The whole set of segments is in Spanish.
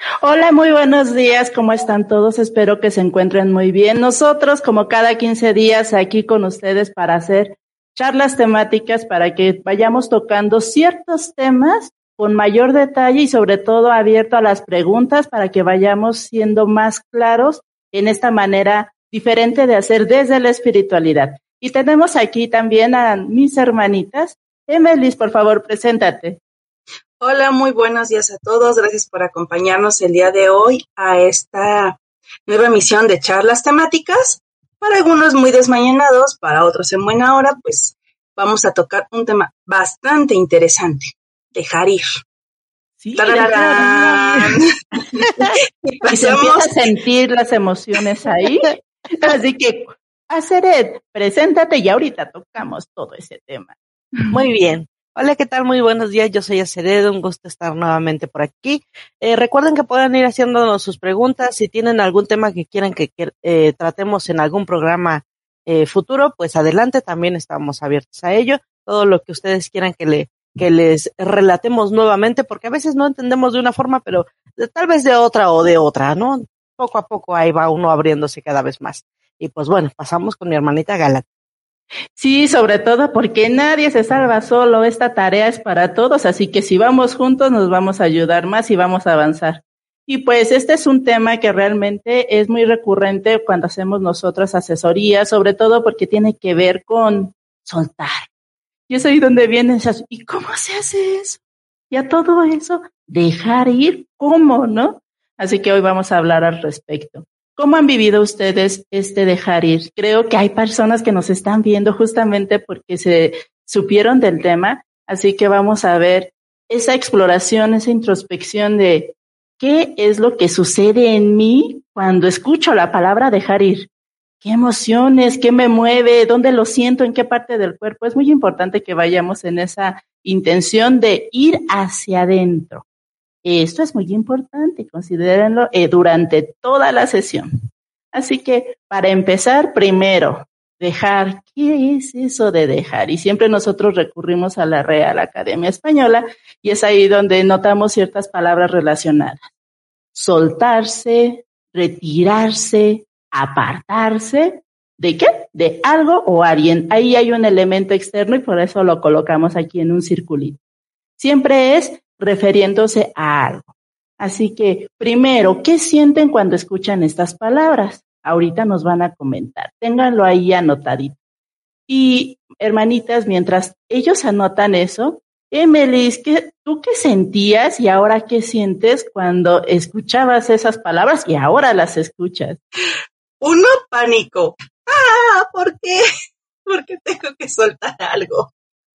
Hola, muy buenos días, ¿cómo están todos? Espero que se encuentren muy bien. Nosotros, como cada 15 días, aquí con ustedes para hacer charlas temáticas para que vayamos tocando ciertos temas con mayor detalle y sobre todo abierto a las preguntas para que vayamos siendo más claros en esta manera diferente de hacer desde la espiritualidad. Y tenemos aquí también a mis hermanitas. Emelis, por favor, preséntate. Hola, muy buenos días a todos. Gracias por acompañarnos el día de hoy a esta nueva emisión de charlas temáticas. Para algunos muy desmañanados, para otros en buena hora, pues vamos a tocar un tema bastante interesante, dejar ir. Sí, dejar ir. Y se empieza a sentir las emociones ahí. Así que, Aceret, preséntate y ahorita tocamos todo ese tema. Muy bien. Hola, ¿qué tal? Muy buenos días, yo soy Aceredo, un gusto estar nuevamente por aquí. Recuerden que pueden ir haciéndonos sus preguntas, si tienen algún tema que quieran que tratemos en algún programa futuro, pues adelante, también estamos abiertos a ello. Todo lo que ustedes quieran que les relatemos nuevamente, porque a veces no entendemos de una forma, pero tal vez de otra, ¿no? Poco a poco ahí va uno abriéndose cada vez más. Y pues bueno, pasamos con mi hermanita Galat. Sí, sobre todo porque nadie se salva solo, esta tarea es para todos, así que si vamos juntos nos vamos a ayudar más y vamos a avanzar. Y pues este es un tema que realmente es muy recurrente cuando hacemos nosotros asesorías, sobre todo porque tiene que ver con soltar. Y es ahí donde vienen esas, ¿y cómo se hace eso? Y a todo eso, dejar ir, ¿cómo, no? Así que hoy vamos a hablar al respecto. ¿Cómo han vivido ustedes este dejar ir? Creo que hay personas que nos están viendo justamente porque se supieron del tema, así que vamos a ver esa exploración, esa introspección de qué es lo que sucede en mí cuando escucho la palabra dejar ir. ¿Qué emociones? ¿Qué me mueve? ¿Dónde lo siento? ¿En qué parte del cuerpo? Es muy importante que vayamos en esa intención de ir hacia adentro. Esto es muy importante, considérenlo durante toda la sesión. Así que, para empezar, primero, dejar. ¿Qué es eso de dejar? Y siempre nosotros recurrimos a la Real Academia Española y es ahí donde notamos ciertas palabras relacionadas. Soltarse, retirarse, apartarse. ¿De qué? De algo o alguien. Ahí hay un elemento externo y por eso lo colocamos aquí en un circulito. Siempre es refiriéndose a algo. Así que, primero, ¿qué sienten cuando escuchan estas palabras? Ahorita nos van a comentar. Ténganlo ahí anotadito. Y, hermanitas, mientras ellos anotan eso, Emelis, ¿tú qué sentías y ahora qué sientes cuando escuchabas esas palabras y ahora las escuchas? Uno, pánico. ¿Por qué? ¿Por qué tengo que soltar algo?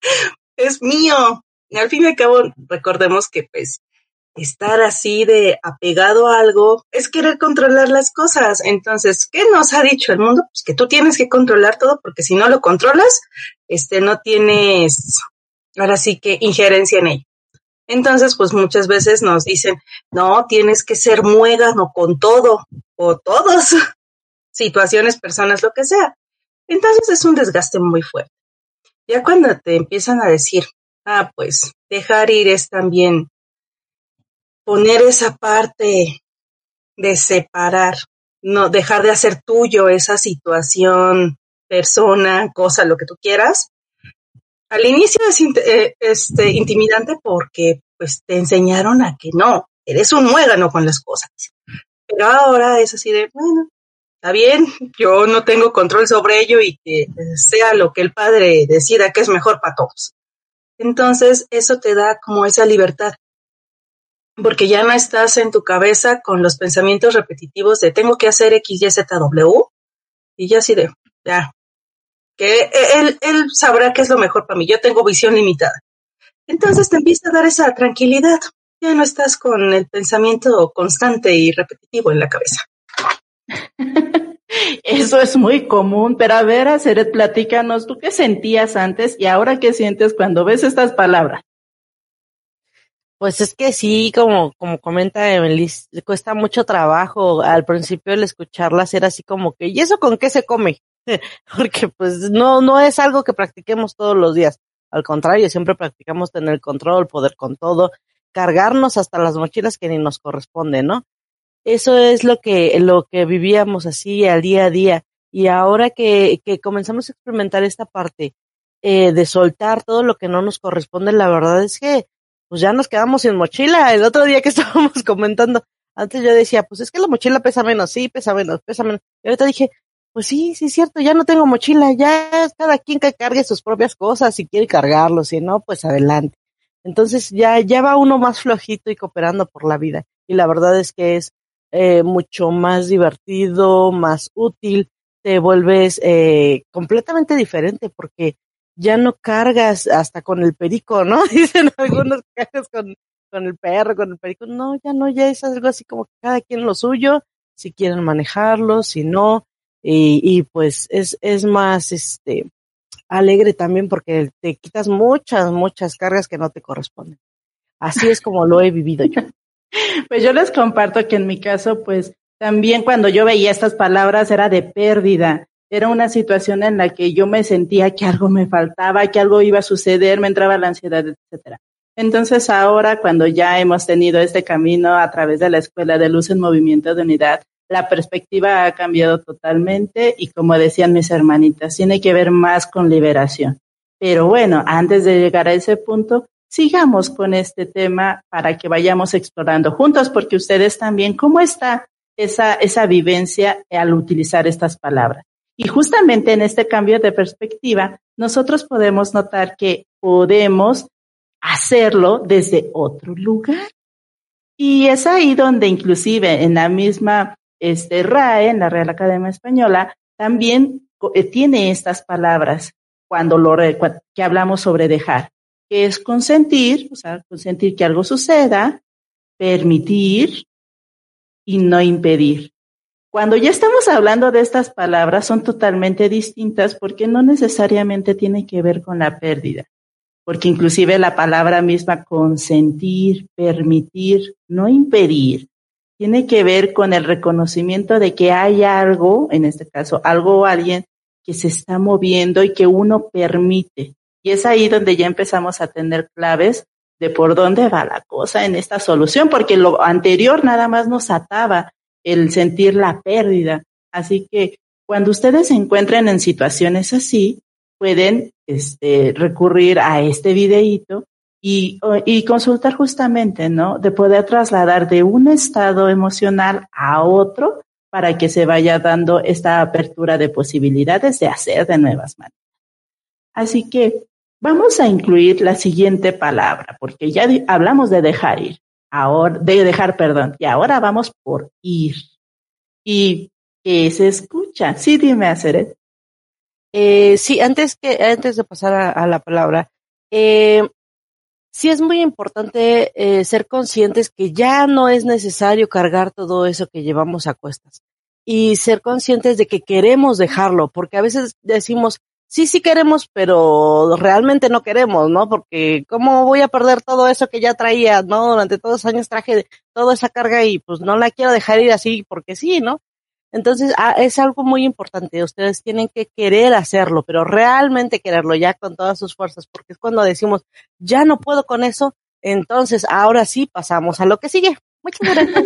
Es mío. Al fin y al cabo, recordemos que pues estar así de apegado a algo es querer controlar las cosas. Entonces, ¿qué nos ha dicho el mundo? Pues que tú tienes que controlar todo porque si no lo controlas, no tienes, ahora sí que injerencia en ello. Entonces, pues muchas veces nos dicen, no, tienes que ser muégano con todo o todos, situaciones, personas, lo que sea. Entonces es un desgaste muy fuerte. Ya cuando te empiezan a decir, pues dejar ir es también poner esa parte de separar, no dejar de hacer tuyo esa situación, persona, cosa, lo que tú quieras. Al inicio es intimidante porque pues te enseñaron a que no, eres un muégano con las cosas. Pero ahora es así de, bueno, está bien, yo no tengo control sobre ello y que sea lo que el padre decida que es mejor para todos. Entonces eso te da como esa libertad, porque ya no estás en tu cabeza con los pensamientos repetitivos de tengo que hacer X, Y, Z, W, y ya así de, ya, que él sabrá qué es lo mejor para mí, yo tengo visión limitada. Entonces te empieza a dar esa tranquilidad, ya no estás con el pensamiento constante y repetitivo en la cabeza. Eso es muy común, pero a ver, Aceret, platícanos, ¿tú qué sentías antes y ahora qué sientes cuando ves estas palabras? Pues es que sí, como comenta Emelis, le cuesta mucho trabajo. Al principio el escucharlas era así como que, ¿y eso con qué se come? Porque pues no es algo que practiquemos todos los días. Al contrario, siempre practicamos tener control, poder con todo. cargarnos hasta las mochilas que ni nos corresponden, ¿no? Eso es lo que vivíamos así al día a día. Y ahora que comenzamos a experimentar esta parte de soltar todo lo que no nos corresponde, la verdad es que pues ya nos quedamos sin mochila. El otro día que estábamos comentando, antes yo decía, pues es que la mochila pesa menos, sí, pesa menos. Y ahorita dije, pues sí, es cierto, ya no tengo mochila, ya cada quien que cargue sus propias cosas, si quiere cargarlo, si no, pues adelante. Entonces ya va uno más flojito y cooperando por la vida. Y la verdad es que es mucho más divertido, más útil, te vuelves completamente diferente porque ya no cargas hasta con el perico, ¿no? Dicen algunos que cargas con el perro, con el perico. No, ya es algo así como que cada quien lo suyo, si quieren manejarlo, si no, y pues es más alegre también porque te quitas muchas cargas que no te corresponden. Así es como lo he vivido yo. Pues yo les comparto que en mi caso, pues también cuando yo veía estas palabras era de pérdida. Era una situación en la que yo me sentía que algo me faltaba, que algo iba a suceder, me entraba la ansiedad, etcétera. Entonces ahora, cuando ya hemos tenido este camino a través de la Escuela de Luz en Movimiento de Unidad, la perspectiva ha cambiado totalmente y como decían mis hermanitas, tiene que ver más con liberación. Pero bueno, antes de llegar a ese punto, sigamos con este tema para que vayamos explorando juntos, porque ustedes también, ¿cómo está esa vivencia al utilizar estas palabras? Y justamente en este cambio de perspectiva, nosotros podemos notar que podemos hacerlo desde otro lugar. Y es ahí donde inclusive en la misma RAE, en la Real Academia Española, también tiene estas palabras cuando que hablamos sobre dejar, que es consentir, o sea, consentir que algo suceda, permitir y no impedir. Cuando ya estamos hablando de estas palabras, son totalmente distintas porque no necesariamente tiene que ver con la pérdida, porque inclusive la palabra misma consentir, permitir, no impedir, tiene que ver con el reconocimiento de que hay algo, en este caso, algo o alguien que se está moviendo y que uno permite. Y es ahí donde ya empezamos a tener claves de por dónde va la cosa en esta solución, porque lo anterior nada más nos ataba el sentir la pérdida. Así que cuando ustedes se encuentren en situaciones así, pueden recurrir a este videíto y consultar justamente, ¿no? De poder trasladar de un estado emocional a otro para que se vaya dando esta apertura de posibilidades de hacer de nuevas maneras. Así que vamos a incluir la siguiente palabra, porque ya hablamos de dejar ir, y ahora vamos por ir. ¿Y qué se escucha? Sí, dime, Aceret. Sí, antes de pasar a la palabra, sí es muy importante ser conscientes que ya no es necesario cargar todo eso que llevamos a cuestas y ser conscientes de que queremos dejarlo, porque a veces decimos, sí queremos, pero realmente no queremos, ¿no? Porque ¿cómo voy a perder todo eso que ya traía, ¿no? Durante todos los años traje toda esa carga y pues no la quiero dejar ir así porque sí, ¿no? Entonces, es algo muy importante. Ustedes tienen que querer hacerlo, pero realmente quererlo ya con todas sus fuerzas, porque es cuando decimos, ya no puedo con eso, entonces ahora sí pasamos a lo que sigue. Muchas gracias.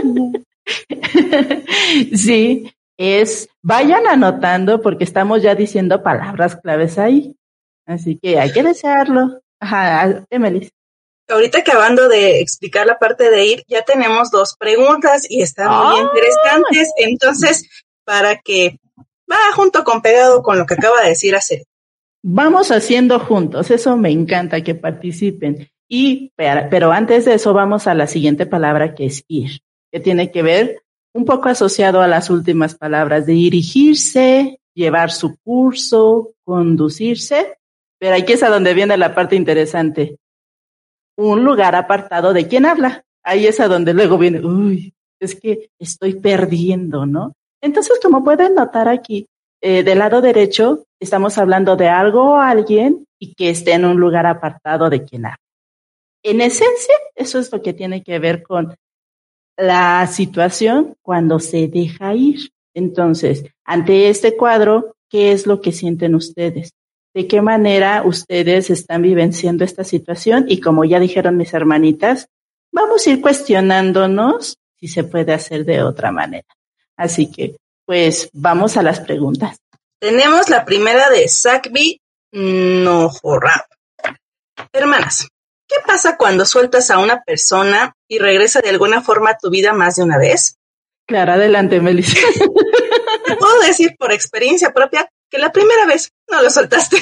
Sí, vayan anotando porque estamos ya diciendo palabras claves ahí. Así que hay que desearlo. Ajá, Emily. Ahorita acabando de explicar la parte de ir, ya tenemos 2 preguntas y están muy interesantes. Entonces, para que va junto con pegado con lo que acaba de decir hacer. Vamos haciendo juntos, eso me encanta que participen. Pero antes de eso vamos a la siguiente palabra que es ir, que tiene que ver un poco asociado a las últimas palabras de dirigirse, llevar su curso, conducirse. Pero aquí es a donde viene la parte interesante. Un lugar apartado de quien habla. Ahí es a donde luego viene, es que estoy perdiendo, ¿no? Entonces, como pueden notar aquí, del lado derecho estamos hablando de algo o alguien y que esté en un lugar apartado de quien habla. En esencia, eso es lo que tiene que ver con la situación cuando se deja ir. Entonces, ante este cuadro, ¿qué es lo que sienten ustedes? de qué manera ustedes están vivenciando esta situación y como ya dijeron mis hermanitas, vamos a ir cuestionándonos si se puede hacer de otra manera. Así que, pues, vamos a las preguntas. Tenemos la primera de Sakbi Nojorra. Hermanas, ¿qué pasa cuando sueltas a una persona y regresa de alguna forma a tu vida más de una vez? Claro, adelante, Melissa. Te puedo decir por experiencia propia que la primera vez no lo soltaste.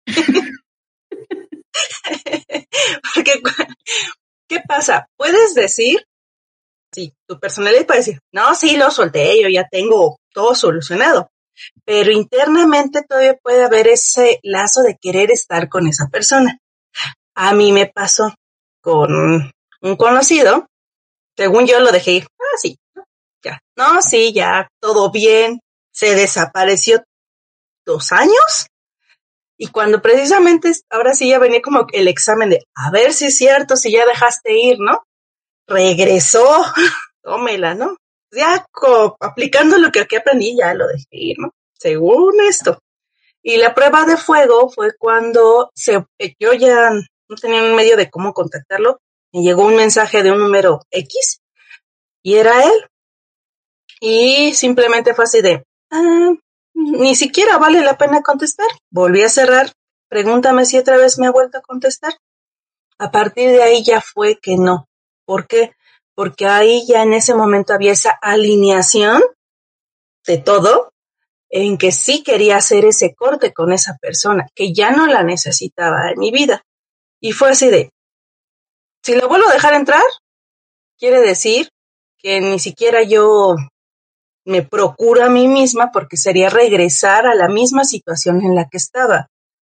Porque, ¿qué pasa? Puedes decir, sí, tu personalidad puede decir, no, sí, lo solté, yo ya tengo todo solucionado. Pero internamente todavía puede haber ese lazo de querer estar con esa persona. A mí me pasó con un conocido, según yo lo dejé ir. Ah, sí, ya. No, sí, ya, todo bien. Se desapareció 2 años. Y cuando precisamente, ahora sí ya venía como el examen de, a ver si es cierto, si ya dejaste ir, ¿no? Regresó, tómela, ¿no? Ya aplicando lo que aquí aprendí, ya lo dejé ir, ¿no? Según esto. Y la prueba de fuego fue cuando yo ya no tenía un medio de cómo contactarlo, me llegó un mensaje de un número X y era él. Y simplemente fue así de, ni siquiera vale la pena contestar. Volví a cerrar, pregúntame si otra vez me ha vuelto a contestar. A partir de ahí ya fue que no. ¿Por qué? Porque ahí ya en ese momento había esa alineación de todo, en que sí quería hacer ese corte con esa persona, que ya no la necesitaba en mi vida. Y fue así de, si lo vuelvo a dejar entrar, quiere decir que ni siquiera yo me procuro a mí misma, porque sería regresar a la misma situación en la que estaba.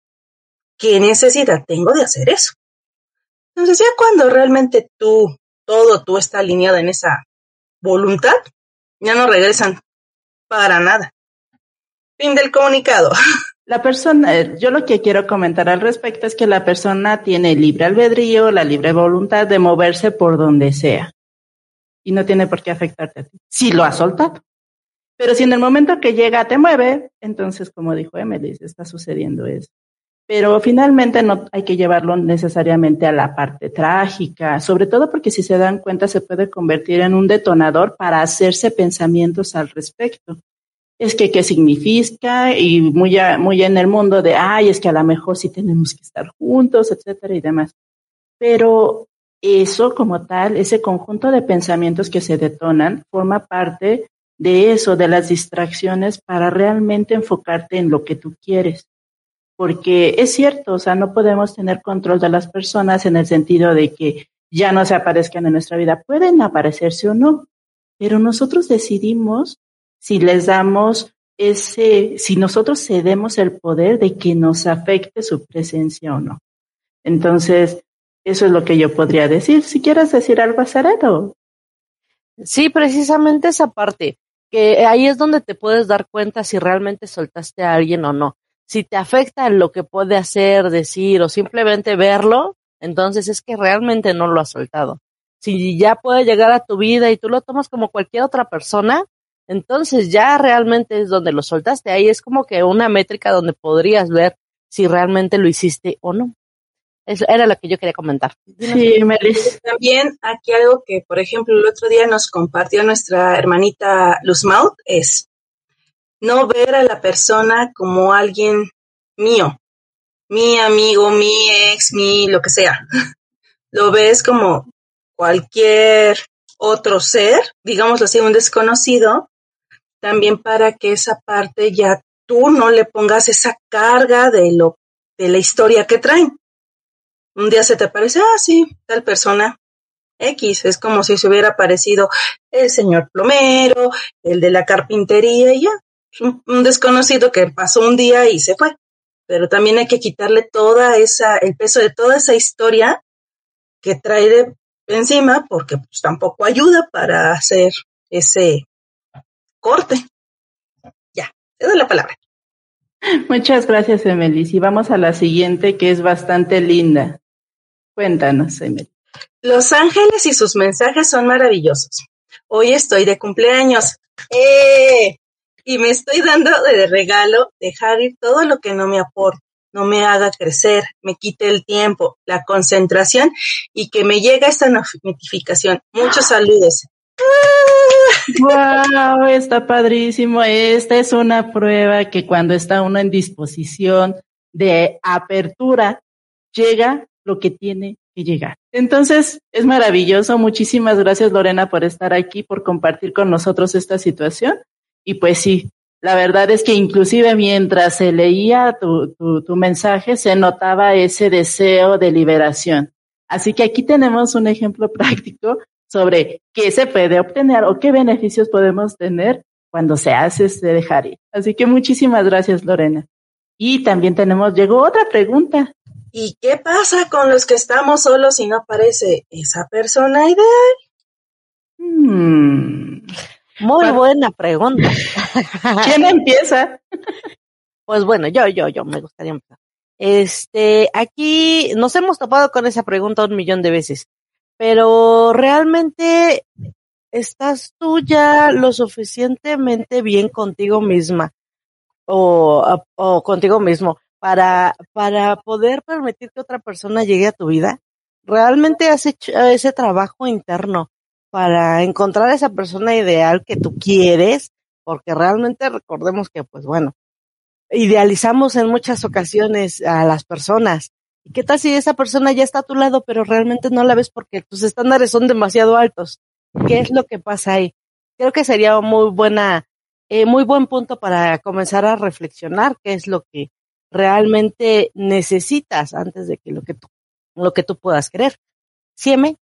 ¿Qué necesidad tengo de hacer eso? Entonces ya cuando realmente tú está alineado en esa voluntad, ya no regresan para nada. Fin del comunicado. La persona, yo lo que quiero comentar al respecto es que la persona tiene libre albedrío, la libre voluntad de moverse por donde sea. Y no tiene por qué afectarte a ti. Si lo has soltado. Pero si en el momento que llega te mueve, entonces, como dijo Emily, está sucediendo eso. Pero finalmente no hay que llevarlo necesariamente a la parte trágica, sobre todo porque si se dan cuenta se puede convertir en un detonador para hacerse pensamientos al respecto. Es que qué significa y muy en el mundo de, ay, es que a lo mejor sí tenemos que estar juntos, etcétera y demás. Pero eso como tal, ese conjunto de pensamientos que se detonan, forma parte de eso, de las distracciones para realmente enfocarte en lo que tú quieres. Porque es cierto, o sea, no podemos tener control de las personas en el sentido de que ya no se aparezcan en nuestra vida. Pueden aparecerse o no, pero nosotros decidimos si les damos si nosotros cedemos el poder de que nos afecte su presencia o no. Entonces, eso es lo que yo podría decir. Si quieres decir algo, Aceredo. Sí, precisamente esa parte, que ahí es donde te puedes dar cuenta si realmente soltaste a alguien o no. Si te afecta lo que puede hacer, decir o simplemente verlo, entonces es que realmente no lo has soltado. Si ya puede llegar a tu vida y tú lo tomas como cualquier otra persona, entonces ya realmente es donde lo soltaste. Ahí es como que una métrica donde podrías ver si realmente lo hiciste o no. Eso era lo que yo quería comentar. Sí, Melis. También aquí algo que, por ejemplo, el otro día nos compartió nuestra hermanita Luzmaut es no ver a la persona como alguien mío, mi amigo, mi ex, lo que sea. Lo ves como cualquier otro ser, digámoslo así, un desconocido, también para que esa parte ya tú no le pongas esa carga de la historia que traen. Un día se te parece, sí, tal persona X, es como si se hubiera aparecido el señor plomero, el de la carpintería y ya, un desconocido que pasó un día y se fue. Pero también hay que quitarle el peso de toda esa historia que trae de encima, porque pues tampoco ayuda para hacer ese corte. Ya, te doy la palabra. Muchas gracias, Emily. Y vamos a la siguiente, que es bastante linda. Cuéntanos, Emily. Los ángeles y sus mensajes son maravillosos. Hoy estoy de cumpleaños. Y me estoy dando de regalo dejar ir todo lo que no me aporta. no me haga crecer, me quite el tiempo, la concentración y que me llegue esta notificación. Muchos saludos. Wow, está padrísimo. Esta es una prueba que cuando está uno en disposición de apertura, llega lo que tiene que llegar. Entonces, es maravilloso. Muchísimas gracias, Lorena, por estar aquí, por compartir con nosotros esta situación. Y pues sí, la verdad es que inclusive mientras se leía tu mensaje, se notaba ese deseo de liberación. Así que aquí tenemos un ejemplo práctico sobre qué se puede obtener o qué beneficios podemos tener cuando se hace este dejar ir. Así que muchísimas gracias, Lorena. Y también llegó otra pregunta. ¿Y qué pasa con los que estamos solos y no aparece esa persona ideal? Muy buena pregunta. ¿Quién empieza? Pues bueno, yo me gustaría empezar. Aquí nos hemos topado con esa pregunta 1,000,000 de veces, pero ¿realmente estás tú ya lo suficientemente bien contigo misma o contigo mismo para poder permitir que otra persona llegue a tu vida? ¿Realmente has hecho ese trabajo interno para encontrar esa persona ideal que tú quieres? Porque realmente recordemos que, pues bueno, idealizamos en muchas ocasiones a las personas. ¿Y qué tal si esa persona ya está a tu lado, pero realmente no la ves porque tus estándares son demasiado altos? ¿Qué es lo que pasa ahí? Creo que sería muy buen punto para comenzar a reflexionar qué es lo que realmente necesitas antes de que lo que tú puedas querer. ¿Sí, M?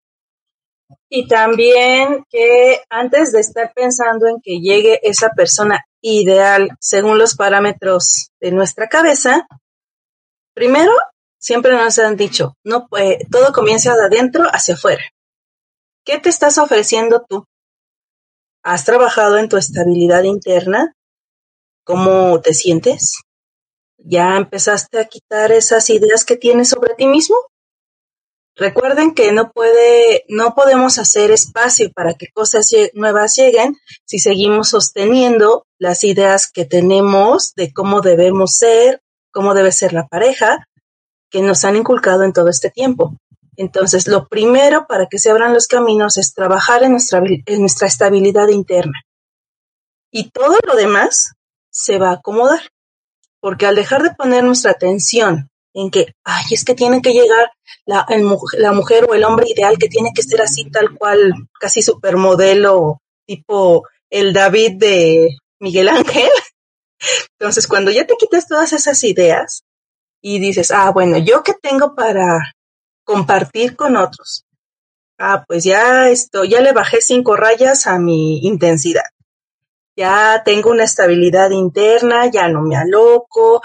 Y también que antes de estar pensando en que llegue esa persona ideal según los parámetros de nuestra cabeza, primero, siempre nos han dicho, no, todo comienza de adentro hacia afuera. ¿Qué te estás ofreciendo tú? ¿Has trabajado en tu estabilidad interna? ¿Cómo te sientes? ¿Ya empezaste a quitar esas ideas que tienes sobre ti mismo? Recuerden que no podemos hacer espacio para que cosas nuevas lleguen si seguimos sosteniendo las ideas que tenemos de cómo debemos ser, cómo debe ser la pareja, que nos han inculcado en todo este tiempo. Entonces, lo primero para que se abran los caminos es trabajar en nuestra estabilidad interna. Y todo lo demás se va a acomodar, porque al dejar de poner nuestra atención en que, es que tiene que llegar la mujer o el hombre ideal, que tiene que ser así tal cual, casi supermodelo, tipo el David de Miguel Ángel. Entonces, cuando ya te quitas todas esas ideas y dices, bueno, ¿yo qué tengo para compartir con otros? Pues ya le bajé 5 rayas a mi intensidad. Ya tengo una estabilidad interna, ya no me aloco,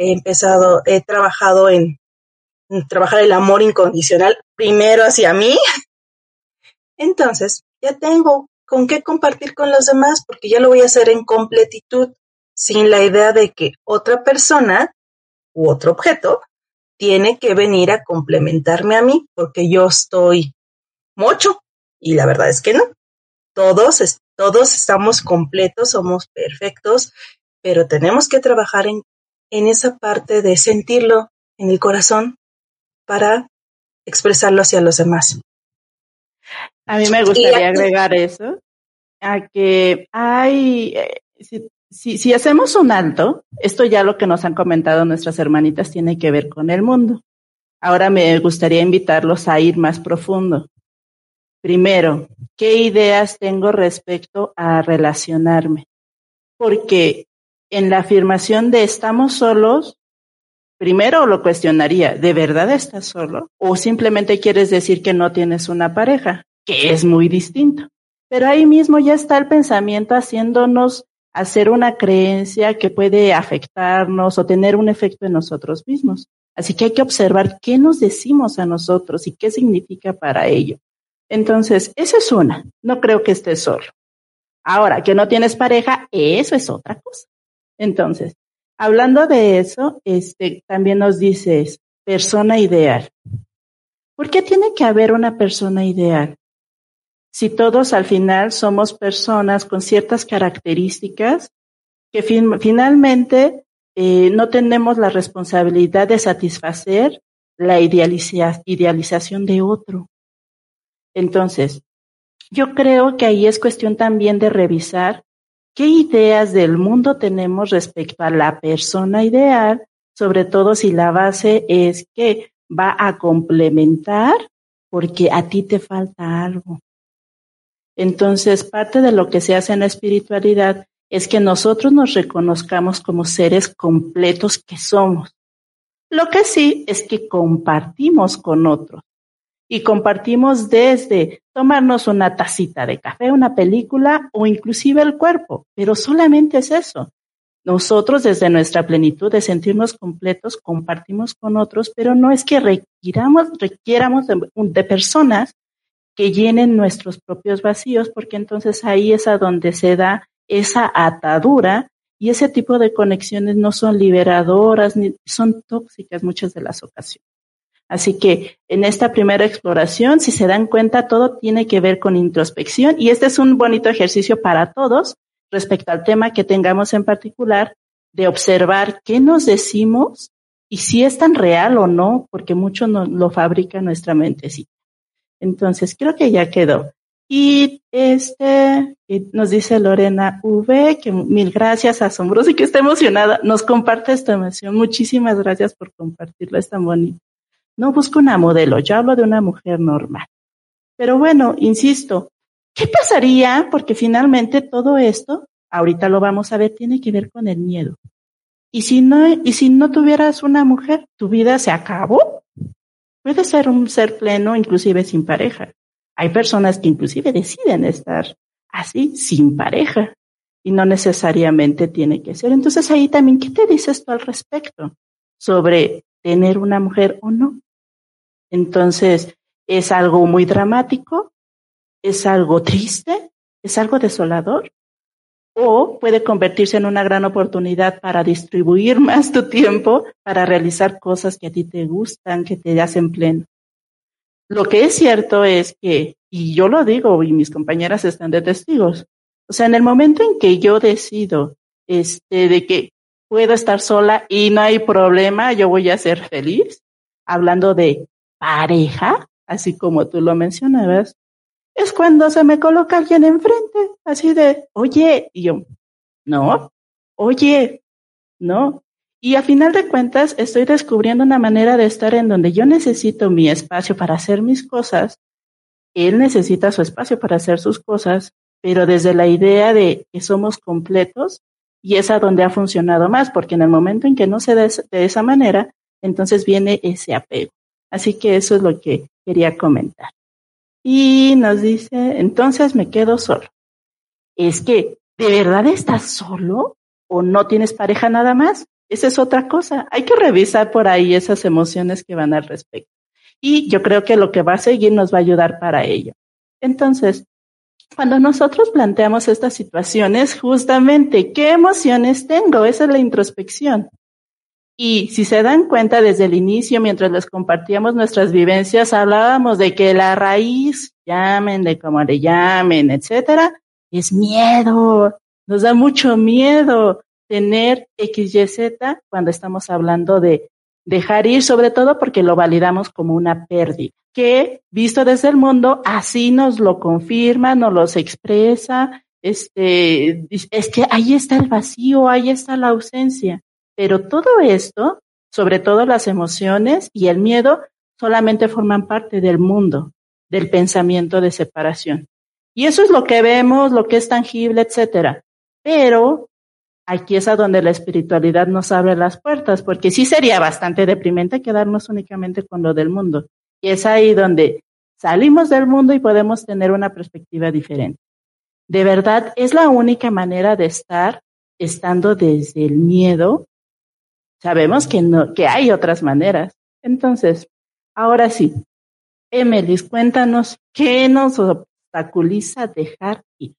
he trabajado en trabajar el amor incondicional primero hacia mí. Entonces, ya tengo con qué compartir con los demás, porque ya lo voy a hacer en completitud, sin la idea de que otra persona u otro objeto tiene que venir a complementarme a mí, porque yo estoy mocho, y la verdad es que no. Todos estamos completos, somos perfectos, pero tenemos que trabajar en esa parte de sentirlo en el corazón para expresarlo hacia los demás. A mí me gustaría agregar eso, a que si hacemos un alto, esto ya lo que nos han comentado nuestras hermanitas tiene que ver con el mundo. Ahora me gustaría invitarlos a ir más profundo. Primero, ¿qué ideas tengo respecto a relacionarme? Porque en la afirmación de estamos solos, primero lo cuestionaría, ¿de verdad estás solo? ¿O simplemente quieres decir que no tienes una pareja? Que es muy distinto. Pero ahí mismo ya está el pensamiento haciéndonos hacer una creencia que puede afectarnos o tener un efecto en nosotros mismos. Así que hay que observar qué nos decimos a nosotros y qué significa para ello. Entonces, esa es una. No creo que estés solo. Ahora, que no tienes pareja, eso es otra cosa. Entonces, hablando de eso, también nos dices, persona ideal. ¿Por qué tiene que haber una persona ideal? Si todos al final somos personas con ciertas características que finalmente no tenemos la responsabilidad de satisfacer la idealización de otro. Entonces, yo creo que ahí es cuestión también de revisar qué ideas del mundo tenemos respecto a la persona ideal, sobre todo si la base es que va a complementar porque a ti te falta algo. Entonces, parte de lo que se hace en la espiritualidad es que nosotros nos reconozcamos como seres completos que somos. Lo que sí es que compartimos con otros. Y compartimos desde tomarnos una tacita de café, una película o inclusive el cuerpo, pero solamente es eso. Nosotros desde nuestra plenitud de sentirnos completos compartimos con otros, pero no es que requiéramos de personas que llenen nuestros propios vacíos, porque entonces ahí es a donde se da esa atadura y ese tipo de conexiones no son liberadoras ni son tóxicas muchas de las ocasiones. Así que en esta primera exploración, si se dan cuenta, todo tiene que ver con introspección y este es un bonito ejercicio para todos respecto al tema que tengamos en particular de observar qué nos decimos y si es tan real o no, porque mucho lo fabrica nuestra mentecita. Entonces, creo que ya quedó. Y nos dice Lorena V, que mil gracias, asombroso y que está emocionada. Nos comparte esta emoción. Muchísimas gracias por compartirlo, es tan bonito. No busco una modelo, yo hablo de una mujer normal. Pero bueno, insisto, ¿qué pasaría? Porque finalmente todo esto, ahorita lo vamos a ver, tiene que ver con el miedo. Y si no tuvieras una mujer, ¿tu vida se acabó? Puedes ser un ser pleno, inclusive sin pareja. Hay personas que inclusive deciden estar así, sin pareja. Y no necesariamente tiene que ser. Entonces ahí también, ¿qué te dices tú al respecto? Sobre tener una mujer o no. Entonces, es algo muy dramático, es algo triste, es algo desolador, o puede convertirse en una gran oportunidad para distribuir más tu tiempo, para realizar cosas que a ti te gustan, que te hacen pleno. Lo que es cierto es que, y yo lo digo, y mis compañeras están de testigos, o sea, en el momento en que yo decido, de que puedo estar sola y no hay problema, yo voy a ser feliz, hablando de pareja, así como tú lo mencionabas, es cuando se me coloca alguien enfrente, así de, oye, y yo, no, oye, no. Y a final de cuentas estoy descubriendo una manera de estar en donde yo necesito mi espacio para hacer mis cosas, él necesita su espacio para hacer sus cosas, pero desde la idea de que somos completos, y es a donde ha funcionado más, porque en el momento en que no se da de esa manera, entonces viene ese apego. Así que eso es lo que quería comentar. Y nos dice, entonces me quedo solo. Es que, ¿de verdad estás solo o no tienes pareja nada más? Esa es otra cosa. Hay que revisar por ahí esas emociones que van al respecto. Y yo creo que lo que va a seguir nos va a ayudar para ello. Entonces, cuando nosotros planteamos estas situaciones, justamente, ¿qué emociones tengo? Esa es la introspección. Y si se dan cuenta desde el inicio, mientras les compartíamos nuestras vivencias, hablábamos de que la raíz, llamen de como le llamen, etcétera, es miedo. Nos da mucho miedo tener XYZ cuando estamos hablando de dejar ir, sobre todo porque lo validamos como una pérdida, que visto desde el mundo, así nos lo confirma, nos los expresa, es que ahí está el vacío, ahí está la ausencia. Pero todo esto, sobre todo las emociones y el miedo, solamente forman parte del mundo, del pensamiento de separación. Y eso es lo que vemos, lo que es tangible, etcétera. Pero aquí es a donde la espiritualidad nos abre las puertas, porque sí sería bastante deprimente quedarnos únicamente con lo del mundo. Y es ahí donde salimos del mundo y podemos tener una perspectiva diferente. De verdad, es la única manera de estar estando desde el miedo. Sabemos que no, que hay otras maneras. Entonces, ahora sí, Emelis, cuéntanos qué nos obstaculiza dejar ir.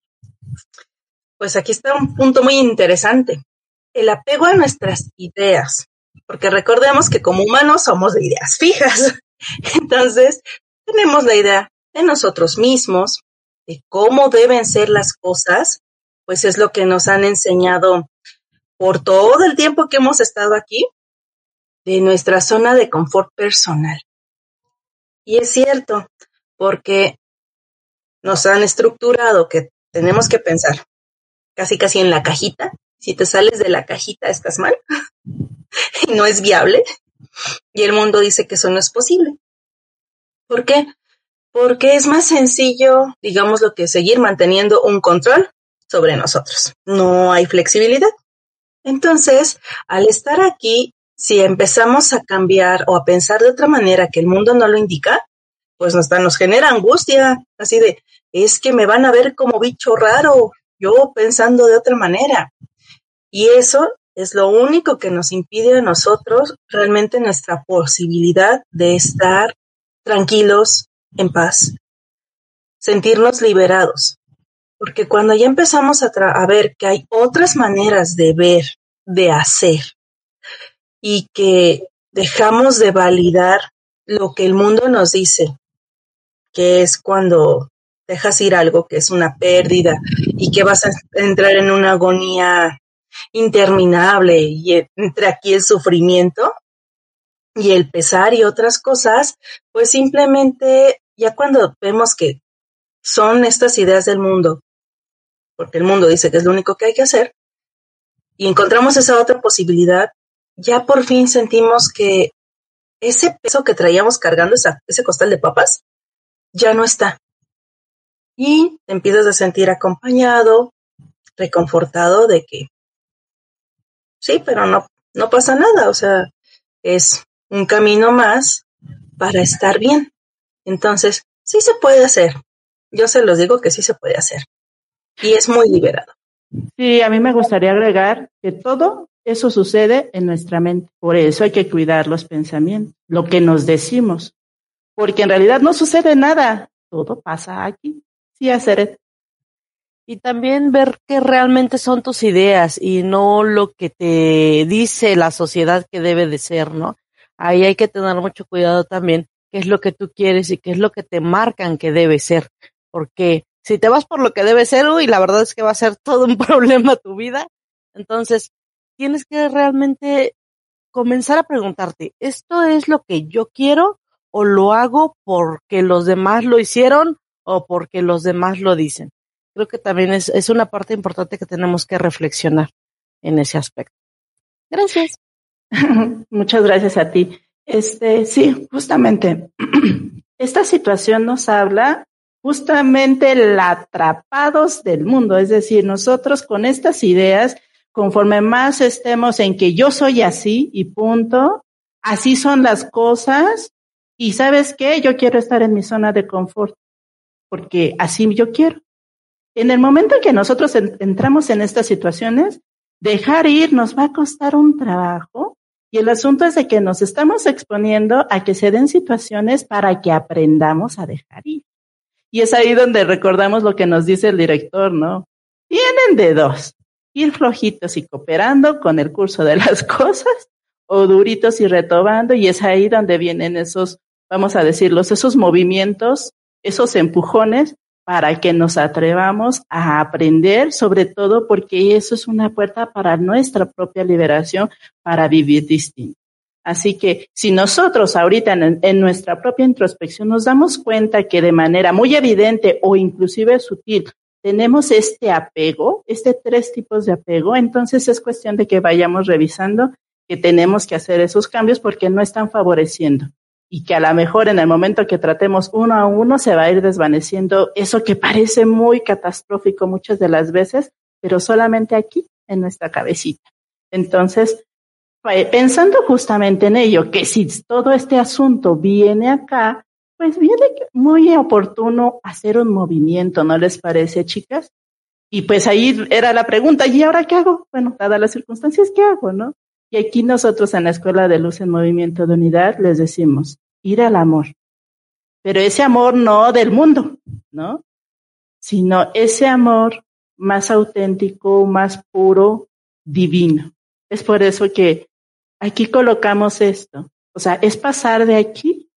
Pues aquí está un punto muy interesante. El apego a nuestras ideas. Porque recordemos que como humanos somos de ideas fijas. Entonces, tenemos la idea de nosotros mismos, de cómo deben ser las cosas, pues es lo que nos han enseñado por todo el tiempo que hemos estado aquí, de nuestra zona de confort personal. Y es cierto, porque nos han estructurado que tenemos que pensar casi en la cajita. Si te sales de la cajita estás mal y no es viable. Y el mundo dice que eso no es posible. ¿Por qué? Porque es más sencillo, digamos, lo que seguir manteniendo un control sobre nosotros. No hay flexibilidad. Entonces, al estar aquí, si empezamos a cambiar o a pensar de otra manera que el mundo no lo indica, pues nos genera angustia, así de, es que me van a ver como bicho raro, yo pensando de otra manera. Y eso es lo único que nos impide a nosotros realmente nuestra posibilidad de estar tranquilos, en paz, sentirnos liberados. Porque cuando ya empezamos a ver que hay otras maneras de ver, de hacer, y que dejamos de validar lo que el mundo nos dice, que es cuando dejas ir algo que es una pérdida y que vas a entrar en una agonía interminable y entre aquí el sufrimiento y el pesar y otras cosas, pues simplemente ya cuando vemos que son estas ideas del mundo, porque el mundo dice que es lo único que hay que hacer, y encontramos esa otra posibilidad, ya por fin sentimos que ese peso que traíamos cargando, ese costal de papas, ya no está. Y te empiezas a sentir acompañado, reconfortado de que sí, pero no pasa nada, o sea, es un camino más para estar bien. Entonces, sí se puede hacer. Yo se los digo que sí se puede hacer. Y es muy liberado. Sí, a mí me gustaría agregar que todo eso sucede en nuestra mente. Por eso hay que cuidar los pensamientos, lo que nos decimos. Porque en realidad no sucede nada. Todo pasa aquí. Sí, hacer. Y también ver qué realmente son tus ideas y no lo que te dice la sociedad que debe de ser, ¿no? Ahí hay que tener mucho cuidado también, qué es lo que tú quieres y qué es lo que te marcan que debe ser. Porque si te vas por lo que debe ser, uy, la verdad es que va a ser todo un problema tu vida. Entonces, tienes que realmente comenzar a preguntarte, ¿esto es lo que yo quiero o lo hago porque los demás lo hicieron o porque los demás lo dicen? Creo que también es una parte importante que tenemos que reflexionar en ese aspecto. Gracias. Muchas gracias a ti. Sí, justamente, esta situación nos habla justamente el atrapados del mundo, es decir, nosotros con estas ideas, conforme más estemos en que yo soy así y punto, así son las cosas y ¿sabes qué? Yo quiero estar en mi zona de confort porque así yo quiero. En el momento en que nosotros entramos en estas situaciones, dejar ir nos va a costar un trabajo y el asunto es de que nos estamos exponiendo a que se den situaciones para que aprendamos a dejar ir. Y es ahí donde recordamos lo que nos dice el director, ¿no? Tienen de dos, ir flojitos y cooperando con el curso de las cosas o duritos y retomando, y es ahí donde vienen esos, vamos a decirlos, esos movimientos, esos empujones para que nos atrevamos a aprender, sobre todo porque eso es una puerta para nuestra propia liberación, para vivir distinto. Así que si nosotros ahorita en nuestra propia introspección nos damos cuenta que de manera muy evidente o inclusive sutil tenemos este apego, tres tipos de apego, entonces es cuestión de que vayamos revisando que tenemos que hacer esos cambios porque no están favoreciendo y que a lo mejor en el momento que tratemos uno a uno se va a ir desvaneciendo eso que parece muy catastrófico muchas de las veces, pero solamente aquí en nuestra cabecita. Entonces, pensando justamente en ello, que si todo este asunto viene acá, pues viene muy oportuno hacer un movimiento, ¿no les parece, chicas? Y pues ahí era la pregunta, ¿y ahora qué hago? Bueno, dadas las circunstancias, ¿qué hago, no? Y aquí nosotros en la Escuela de Luz en Movimiento de Unidad les decimos, ir al amor. Pero ese amor no del mundo, ¿no? Sino ese amor más auténtico, más puro, divino. Es por eso que aquí colocamos esto. O sea, es pasar de aquí,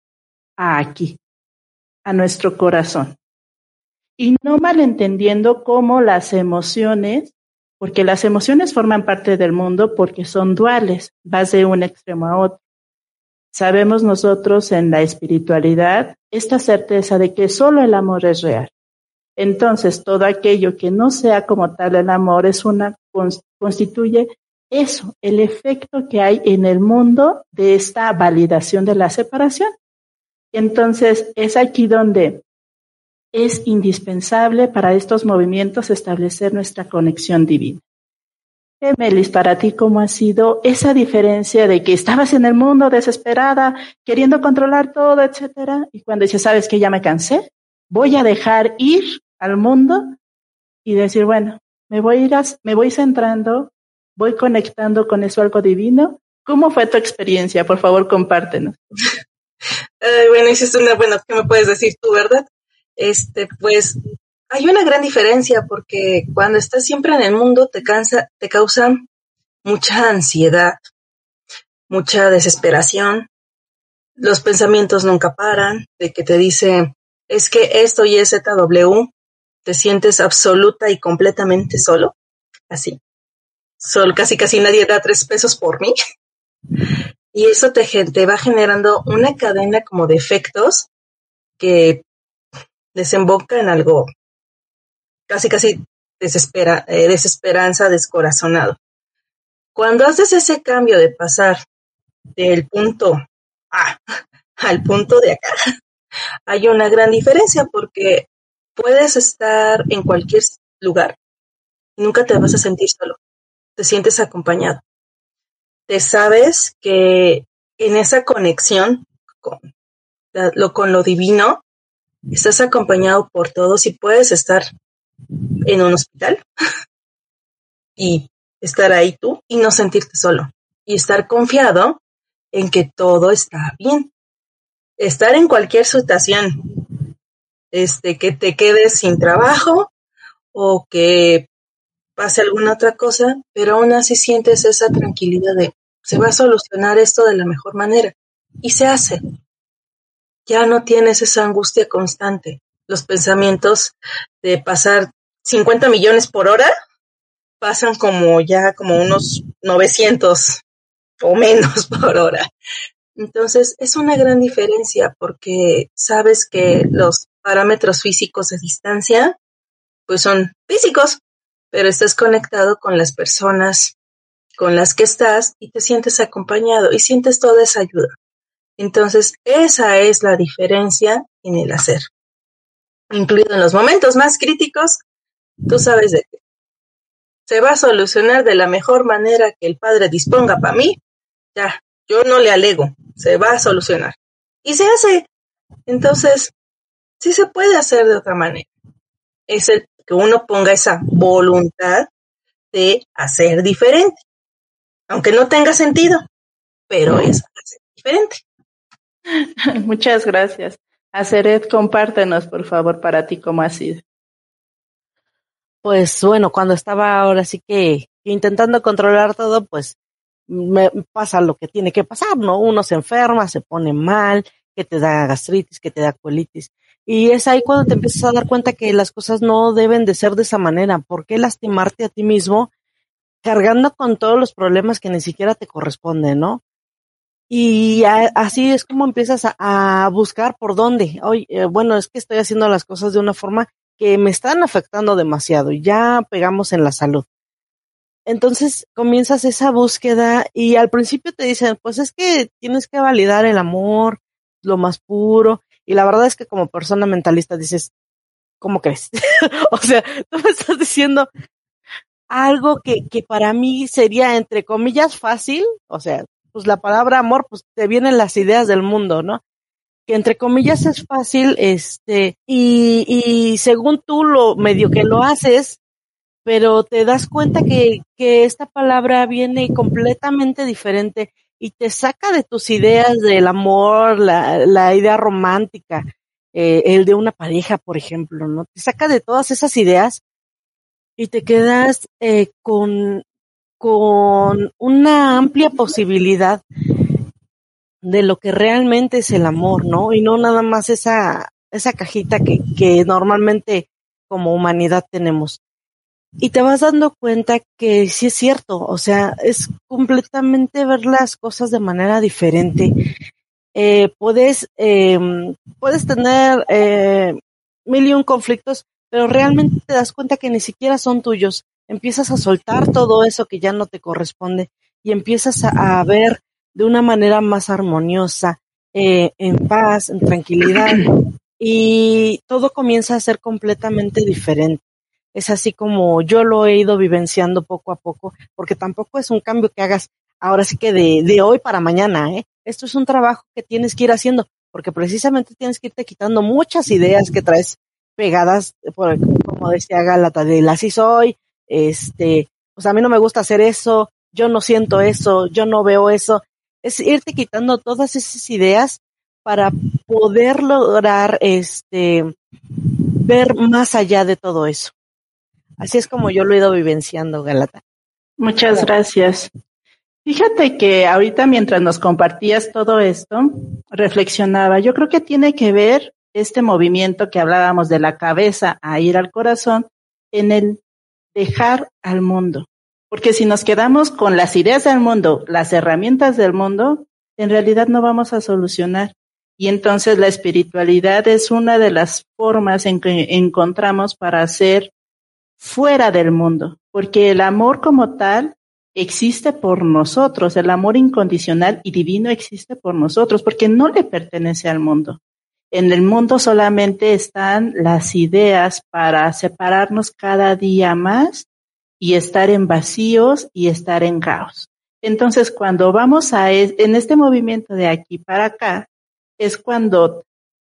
a nuestro corazón. Y no malentendiendo cómo las emociones porque las emociones forman parte del mundo porque son duales, vas de un extremo a otro. Sabemos nosotros en la espiritualidad esta certeza de que solo el amor es real. Entonces, todo aquello que no sea como tal el amor constituye eso, el efecto que hay en el mundo de esta validación de la separación. Entonces, es aquí donde es indispensable para estos movimientos establecer nuestra conexión divina. Melis, para ti, ¿cómo ha sido esa diferencia de que estabas en el mundo desesperada, queriendo controlar todo, etcétera? Y cuando dices, ¿sabes qué? Ya me cansé, voy a dejar ir al mundo y decir, bueno, me voy centrando, voy conectando con eso algo divino. ¿Cómo fue tu experiencia? Por favor, compártenos. Bueno, esa es ¿qué me puedes decir tú, verdad? Pues hay una gran diferencia porque cuando estás siempre en el mundo te causa mucha ansiedad, mucha desesperación. Los pensamientos nunca paran, de que te dice, es que esto y es ZW, te sientes absoluta y completamente solo, así. Casi nadie da 3 pesos por mí. Y eso te va generando una cadena como de efectos que desemboca en algo casi desesperanza, descorazonado. Cuando haces ese cambio de pasar del punto A al punto de acá, hay una gran diferencia porque puedes estar en cualquier lugar y nunca te vas a sentir solo, te sientes acompañado. Te sabes que en esa conexión con lo divino, estás acompañado por todos y puedes estar en un hospital y estar ahí tú y no sentirte solo y estar confiado en que todo está bien. Estar en cualquier situación, que te quedes sin trabajo o que pase alguna otra cosa, pero aún así sientes esa tranquilidad de se va a solucionar esto de la mejor manera y se hace. Ya no tienes esa angustia constante. Los pensamientos de pasar 50 millones por hora pasan como unos 900 o menos por hora. Entonces, es una gran diferencia porque sabes que los parámetros físicos de distancia, pues son físicos, pero estás conectado con las personas con las que estás y te sientes acompañado y sientes toda esa ayuda. Entonces, esa es la diferencia en el hacer. Incluido en los momentos más críticos, tú sabes de que se va a solucionar de la mejor manera que el Padre disponga para mí. Ya, yo no le alego, se va a solucionar. Y se hace. Entonces, sí se puede hacer de otra manera. Es el que uno ponga esa voluntad de hacer diferente. Aunque no tenga sentido, pero es hacer diferente. Muchas gracias. Aceret, compártenos, por favor, para ti cómo ha sido. Pues bueno, cuando estaba ahora sí que intentando controlar todo, pues me pasa lo que tiene que pasar, ¿no? Uno se enferma, se pone mal, que te da gastritis, que te da colitis. Y es ahí cuando te empiezas a dar cuenta que las cosas no deben de ser de esa manera. ¿Por qué lastimarte a ti mismo cargando con todos los problemas que ni siquiera te corresponden, ¿no? Y así es como empiezas a buscar por dónde. Oye, bueno, es que estoy haciendo las cosas de una forma que me están afectando demasiado. Ya pegamos en la salud. Entonces comienzas esa búsqueda y al principio te dicen, pues es que tienes que validar el amor, lo más puro. Y la verdad es que como persona mentalista dices, ¿cómo crees? O sea, tú me estás diciendo algo que para mí sería entre comillas fácil, o sea, pues la palabra amor, pues te vienen las ideas del mundo, ¿no? Que entre comillas es fácil, y según tú lo medio que lo haces, pero te das cuenta que esta palabra viene completamente diferente y te saca de tus ideas del amor, la idea romántica, el de una pareja, por ejemplo, ¿no? Te saca de todas esas ideas y te quedas con una amplia posibilidad de lo que realmente es el amor, ¿no? Y no nada más esa cajita que normalmente como humanidad tenemos. y te vas dando cuenta que sí es cierto, o sea, es completamente ver las cosas de manera diferente. Puedes tener mil y un conflictos, pero realmente te das cuenta que ni siquiera son tuyos. Empiezas a soltar todo eso que ya no te corresponde y empiezas a ver de una manera más armoniosa, en paz, en tranquilidad, y todo comienza a ser completamente diferente. Es así como yo lo he ido vivenciando poco a poco, porque tampoco es un cambio que hagas ahora sí que de hoy para mañana, ¿eh? Esto es un trabajo que tienes que ir haciendo, porque precisamente tienes que irte quitando muchas ideas que traes pegadas, como decía Gálata, de así soy, pues a mí no me gusta hacer eso, yo no siento eso, yo no veo eso. Es irte quitando todas esas ideas para poder lograr, ver más allá de todo eso. Así es como yo lo he ido vivenciando, Gálata. Muchas gracias. Fíjate que ahorita mientras nos compartías todo esto, reflexionaba, yo creo que tiene que ver este movimiento que hablábamos de la cabeza a ir al corazón en el dejar al mundo. Porque si nos quedamos con las ideas del mundo, las herramientas del mundo, en realidad no vamos a solucionar. Y entonces la espiritualidad es una de las formas en que encontramos para ser fuera del mundo, porque el amor como tal existe por nosotros, el amor incondicional y divino existe por nosotros, porque no le pertenece al mundo. En el mundo solamente están las ideas para separarnos cada día más y estar en vacíos y estar en caos. Entonces, cuando vamos en este movimiento de aquí para acá, es cuando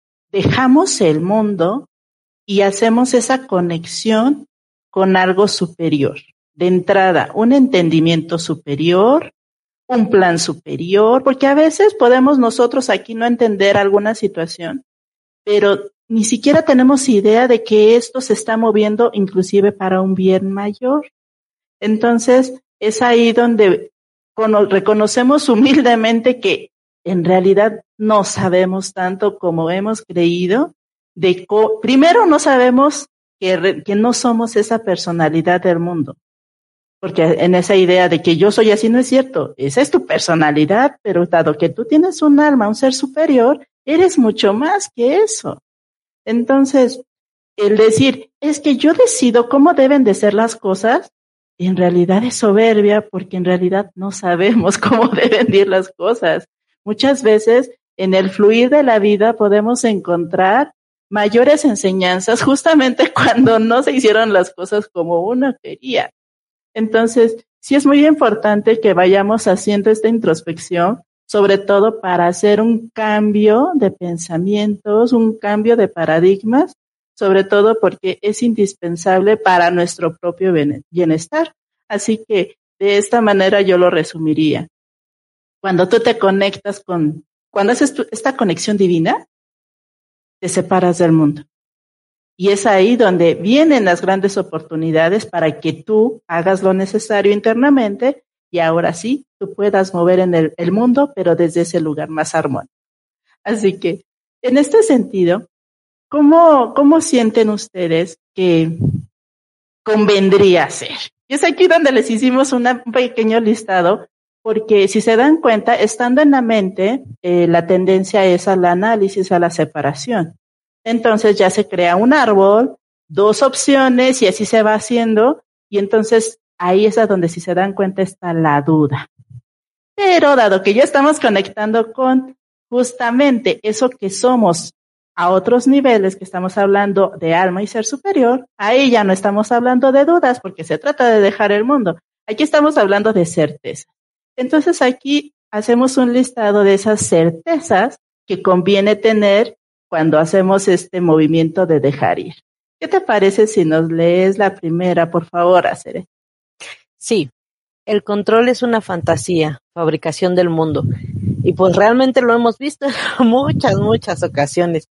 dejamos el mundo y hacemos esa conexión con algo superior. De entrada, un entendimiento superior, un plan superior, porque a veces podemos nosotros aquí no entender alguna situación, pero ni siquiera tenemos idea de que esto se está moviendo inclusive para un bien mayor. Entonces, es ahí donde reconocemos humildemente que en realidad no sabemos tanto como hemos creído. Primero, no sabemos que no somos esa personalidad del mundo, porque en esa idea de que yo soy así no es cierto. Esa es tu personalidad, pero dado que tú tienes un alma, un ser superior, eres mucho más que eso. Entonces, el decir, es que yo decido cómo deben de ser las cosas, en realidad es soberbia, porque en realidad no sabemos cómo deben de ir las cosas. Muchas veces en el fluir de la vida podemos encontrar mayores enseñanzas justamente cuando no se hicieron las cosas como uno quería. Entonces, sí es muy importante que vayamos haciendo esta introspección, sobre todo para hacer un cambio de pensamientos, un cambio de paradigmas, sobre todo porque es indispensable para nuestro propio bienestar. Así que de esta manera yo lo resumiría. Cuando tú te conectas cuando haces esta conexión divina, te separas del mundo. Y es ahí donde vienen las grandes oportunidades para que tú hagas lo necesario internamente y ahora sí, tú puedas mover en el mundo, pero desde ese lugar más armónico. Así que, en este sentido, ¿cómo sienten ustedes que convendría hacer? Y es aquí donde les hicimos un pequeño listado, porque si se dan cuenta, estando en la mente, la tendencia es al análisis, a la separación. Entonces ya se crea un árbol, dos opciones y así se va haciendo, y entonces ahí es a donde, si se dan cuenta, está la duda. Pero dado que ya estamos conectando con justamente eso que somos a otros niveles, que estamos hablando de alma y ser superior, ahí ya no estamos hablando de dudas porque se trata de dejar el mundo. Aquí estamos hablando de certeza. Entonces aquí hacemos un listado de esas certezas que conviene tener cuando hacemos este movimiento de dejar ir. ¿Qué te parece si nos lees la primera, por favor, Acere? Sí, el control es una fantasía, fabricación del mundo. Y pues realmente lo hemos visto en muchas ocasiones.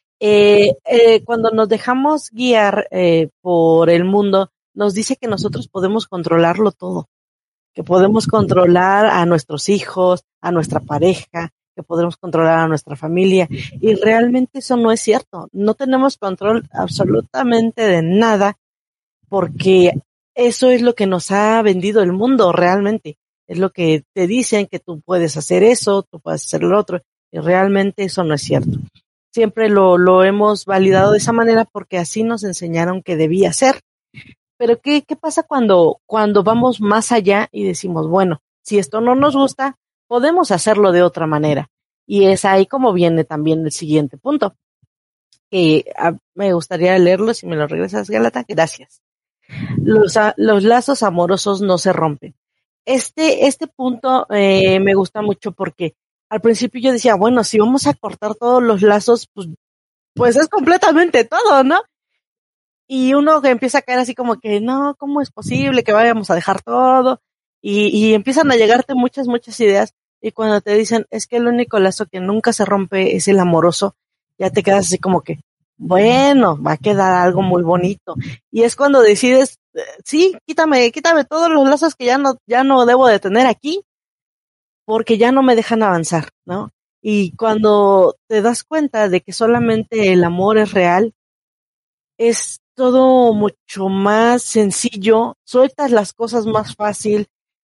Cuando nos dejamos guiar por el mundo, nos dice que nosotros podemos controlarlo todo, que podemos controlar a nuestros hijos, a nuestra pareja, que podemos controlar a nuestra familia, y realmente eso no es cierto. No tenemos control absolutamente de nada, porque eso es lo que nos ha vendido el mundo realmente. Es lo que te dicen, que tú puedes hacer eso, tú puedes hacer lo otro, y realmente eso no es cierto. Siempre lo hemos validado de esa manera porque así nos enseñaron que debía ser. Pero ¿qué pasa cuando vamos más allá y decimos, bueno, si esto no nos gusta, podemos hacerlo de otra manera? Y es ahí como viene también el siguiente punto, que me gustaría leerlo, si me lo regresas, Galata, gracias. Los lazos amorosos no se rompen. Este punto me gusta mucho porque al principio yo decía, bueno, si vamos a cortar todos los lazos, pues es completamente todo, ¿no? Y uno que empieza a caer así como que, no, ¿cómo es posible que vayamos a dejar todo? Y empiezan a llegarte muchas ideas, y cuando te dicen, es que el único lazo que nunca se rompe es el amoroso, ya te quedas así como que, bueno, va a quedar algo muy bonito. Y es cuando decides, sí, quítame todos los lazos que ya no debo de tener aquí, porque ya no me dejan avanzar, ¿no? Y cuando te das cuenta de que solamente el amor es real, es todo mucho más sencillo, sueltas las cosas más fácil,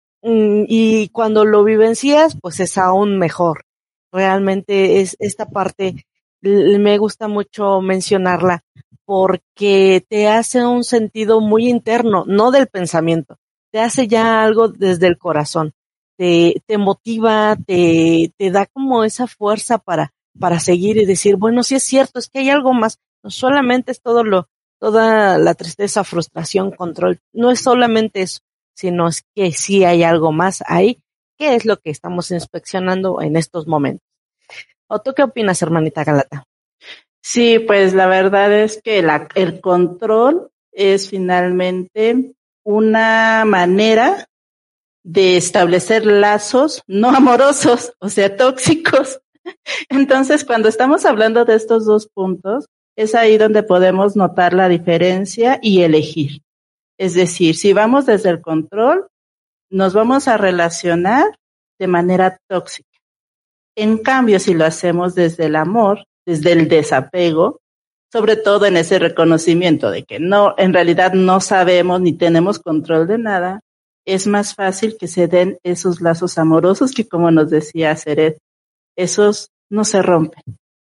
y cuando lo vivencias, pues es aún mejor. Realmente es esta parte, me gusta mucho mencionarla porque te hace un sentido muy interno, no del pensamiento, te hace ya algo desde el corazón, te motiva, te da como esa fuerza para seguir y decir, bueno, sí es cierto, es que hay algo más, no solamente es toda la tristeza, frustración, control, no es solamente eso, sino es que sí hay algo más ahí, que es lo que estamos inspeccionando en estos momentos. ¿O tú qué opinas, hermanita Galata? Sí, pues la verdad es que el control es finalmente una manera de establecer lazos no amorosos, o sea, tóxicos. Entonces, cuando estamos hablando de estos dos puntos, es ahí donde podemos notar la diferencia y elegir. Es decir, si vamos desde el control, nos vamos a relacionar de manera tóxica. En cambio, si lo hacemos desde el amor, desde el desapego, sobre todo en ese reconocimiento de que no, en realidad no sabemos ni tenemos control de nada, es más fácil que se den esos lazos amorosos que, como nos decía Seret, esos no se rompen.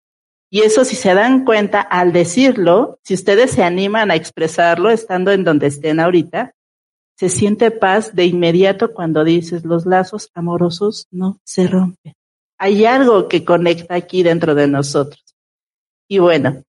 Y eso, si se dan cuenta al decirlo, si ustedes se animan a expresarlo estando en donde estén ahorita, se siente paz de inmediato cuando dices los lazos amorosos no se rompen. Hay algo que conecta aquí dentro de nosotros. Y bueno,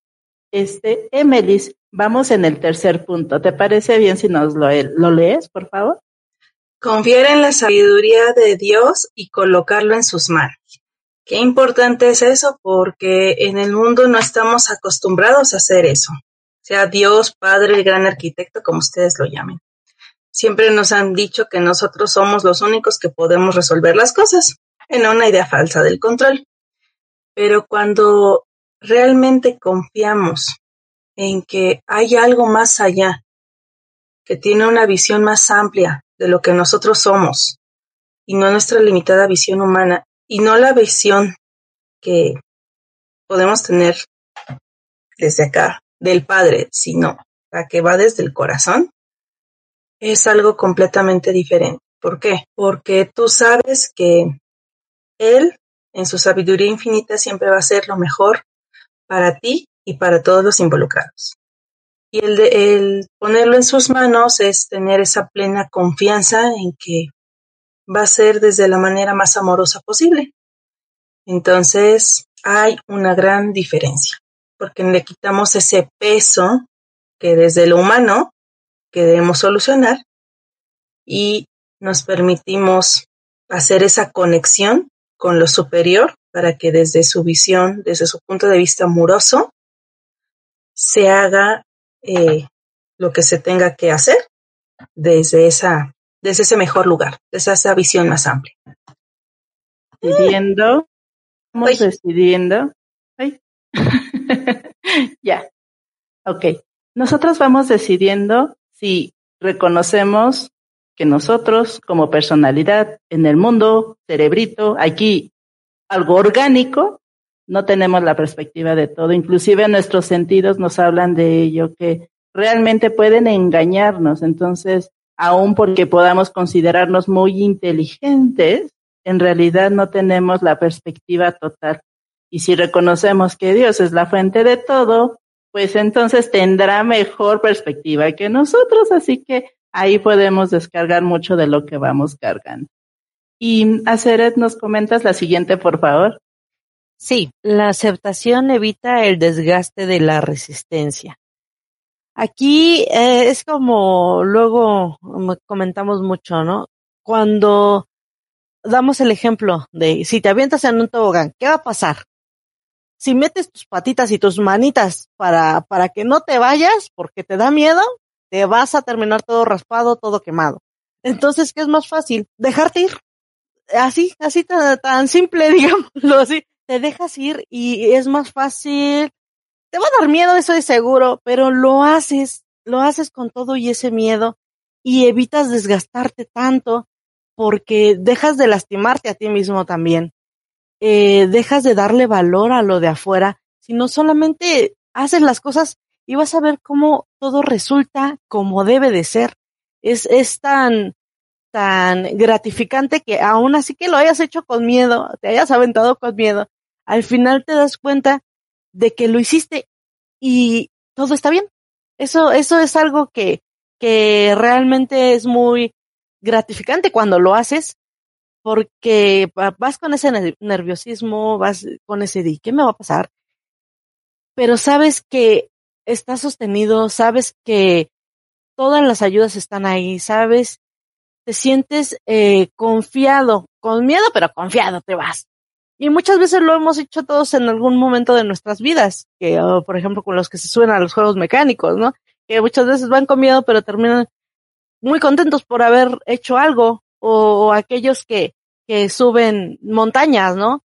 Emelis, vamos en el tercer punto. ¿Te parece bien si nos lo lees, por favor? Confiar en la sabiduría de Dios y colocarlo en sus manos. Qué importante es eso, porque en el mundo no estamos acostumbrados a hacer eso. Sea Dios, Padre, el gran arquitecto, como ustedes lo llamen. Siempre nos han dicho que nosotros somos los únicos que podemos resolver las cosas, en una idea falsa del control. Pero cuando realmente confiamos en que hay algo más allá, que tiene una visión más amplia de lo que nosotros somos, y no nuestra limitada visión humana, y no la visión que podemos tener desde acá, del Padre, sino la que va desde el corazón, es algo completamente diferente. ¿Por qué? Porque tú sabes que Él, en su sabiduría infinita, siempre va a hacer lo mejor para ti y para todos los involucrados. Y el ponerlo en sus manos es tener esa plena confianza en que va a ser desde la manera más amorosa posible. Entonces, hay una gran diferencia, porque le quitamos ese peso que desde lo humano que debemos solucionar y nos permitimos hacer esa conexión con lo superior para que desde su visión, desde su punto de vista amoroso, se haga lo que se tenga que hacer desde ese mejor lugar, desde esa visión más amplia. Estamos decidiendo. Ay. Ya. Ok. Nosotros vamos decidiendo si reconocemos que nosotros, como personalidad en el mundo, cerebrito, aquí, algo orgánico, no tenemos la perspectiva de todo. Inclusive nuestros sentidos nos hablan de ello, que realmente pueden engañarnos. Entonces, aun porque podamos considerarnos muy inteligentes, en realidad no tenemos la perspectiva total. Y si reconocemos que Dios es la fuente de todo, pues entonces tendrá mejor perspectiva que nosotros, así que ahí podemos descargar mucho de lo que vamos cargando. Y Aceret, ¿nos comentas la siguiente, por favor? Sí, la aceptación evita el desgaste de la resistencia. Aquí es como luego comentamos mucho, ¿no? Cuando damos el ejemplo de si te avientas en un tobogán, ¿qué va a pasar? Si metes tus patitas y tus manitas para que no te vayas porque te da miedo, te vas a terminar todo raspado, todo quemado. Entonces, ¿qué es más fácil? Dejarte ir. Así tan simple, digámoslo así. Te dejas ir y es más fácil. Te va a dar miedo, eso es seguro, pero lo haces con todo y ese miedo y evitas desgastarte tanto porque dejas de lastimarte a ti mismo también. Dejas de darle valor a lo de afuera, sino solamente haces las cosas y vas a ver cómo todo resulta como debe de ser. Es tan gratificante que aún así que lo hayas hecho con miedo, te hayas aventado con miedo, al final te das cuenta de que lo hiciste y todo está bien. Eso es algo que realmente es muy gratificante cuando lo haces, porque vas con ese nerviosismo, vas con ese de ¿qué me va a pasar? Pero sabes que estás sostenido, sabes que todas las ayudas están ahí, sabes, te sientes confiado, con miedo, pero confiado te vas. Y muchas veces lo hemos hecho todos en algún momento de nuestras vidas, que por ejemplo con los que se suben a los juegos mecánicos, ¿no? Que muchas veces van con miedo, pero terminan muy contentos por haber hecho algo, o aquellos que suben montañas, ¿no?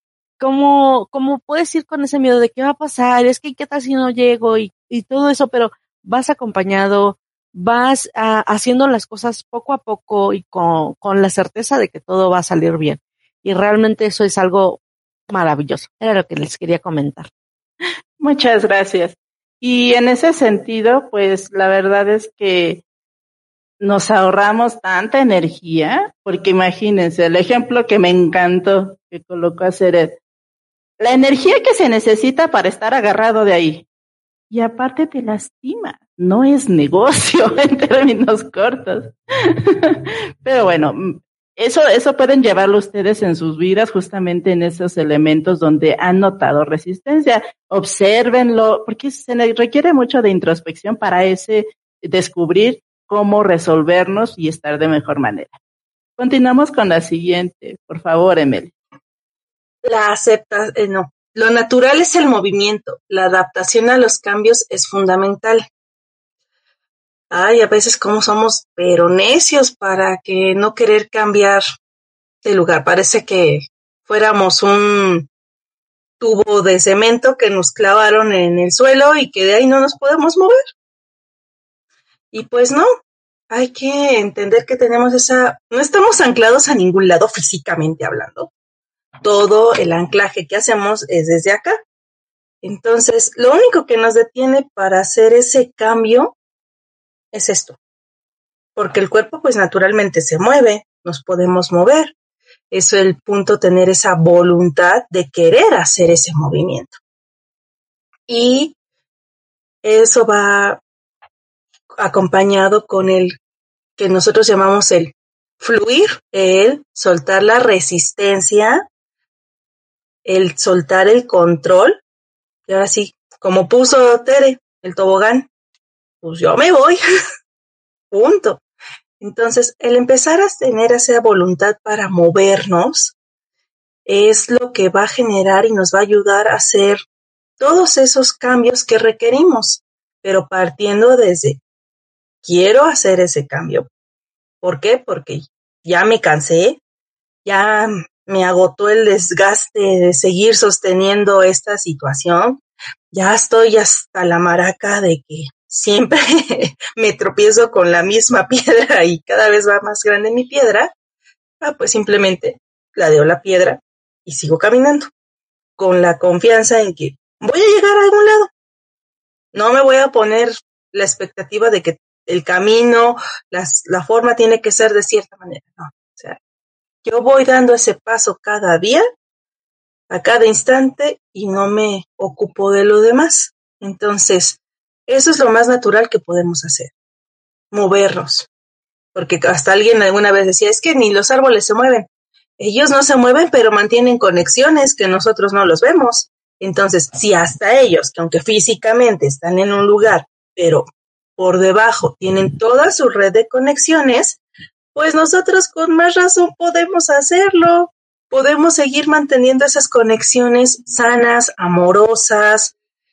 ¿Cómo puedes ir con ese miedo de qué va a pasar? Es que qué tal si no llego y todo eso, pero vas acompañado, vas haciendo las cosas poco a poco y con la certeza de que todo va a salir bien. Y realmente eso es algo maravilloso. Era lo que les quería comentar. Muchas gracias. Y en ese sentido, pues la verdad es que nos ahorramos tanta energía, porque imagínense, el ejemplo que me encantó que colocó a Ceret, la energía que se necesita para estar agarrado de ahí. Y aparte te lastima, no es negocio en términos cortos. Pero bueno, eso pueden llevarlo ustedes en sus vidas, justamente en esos elementos donde han notado resistencia. Obsérvenlo, porque se requiere mucho de introspección para descubrir cómo resolvernos y estar de mejor manera. Continuamos con la siguiente, por favor, Emily. No. Lo natural es el movimiento. La adaptación a los cambios es fundamental. Ay, a veces como somos pero necios para que no querer cambiar de lugar. Parece que fuéramos un tubo de cemento que nos clavaron en el suelo y que de ahí no nos podemos mover. Y pues no, hay que entender que tenemos no estamos anclados a ningún lado físicamente hablando. Todo el anclaje que hacemos es desde acá. Entonces, lo único que nos detiene para hacer ese cambio es esto. Porque el cuerpo pues naturalmente se mueve, nos podemos mover. Eso es el punto, tener esa voluntad de querer hacer ese movimiento. Y eso va acompañado con el que nosotros llamamos el fluir, el soltar la resistencia, el soltar el control. Y ahora sí, como puso Tere, el tobogán, pues yo me voy, punto. Entonces, el empezar a tener esa voluntad para movernos es lo que va a generar y nos va a ayudar a hacer todos esos cambios que requerimos, pero partiendo desde quiero hacer ese cambio. ¿Por qué? Porque ya me cansé, ya me agotó el desgaste de seguir sosteniendo esta situación, ya estoy hasta la maraca de que siempre me tropiezo con la misma piedra y cada vez va más grande mi piedra. Pues simplemente ladeo la piedra y sigo caminando con la confianza en que voy a llegar a algún lado. No me voy a poner la expectativa de que el camino, la forma tiene que ser de cierta manera, no. O sea, yo voy dando ese paso cada día, a cada instante, y no me ocupo de lo demás. Entonces, eso es lo más natural que podemos hacer, movernos. Porque hasta alguien alguna vez decía, es que ni los árboles se mueven. Ellos no se mueven, pero mantienen conexiones que nosotros no los vemos. Entonces, si hasta ellos, que aunque físicamente están en un lugar, pero por debajo tienen toda su red de conexiones, pues nosotros con más razón podemos hacerlo. Podemos seguir manteniendo esas conexiones sanas, amorosas,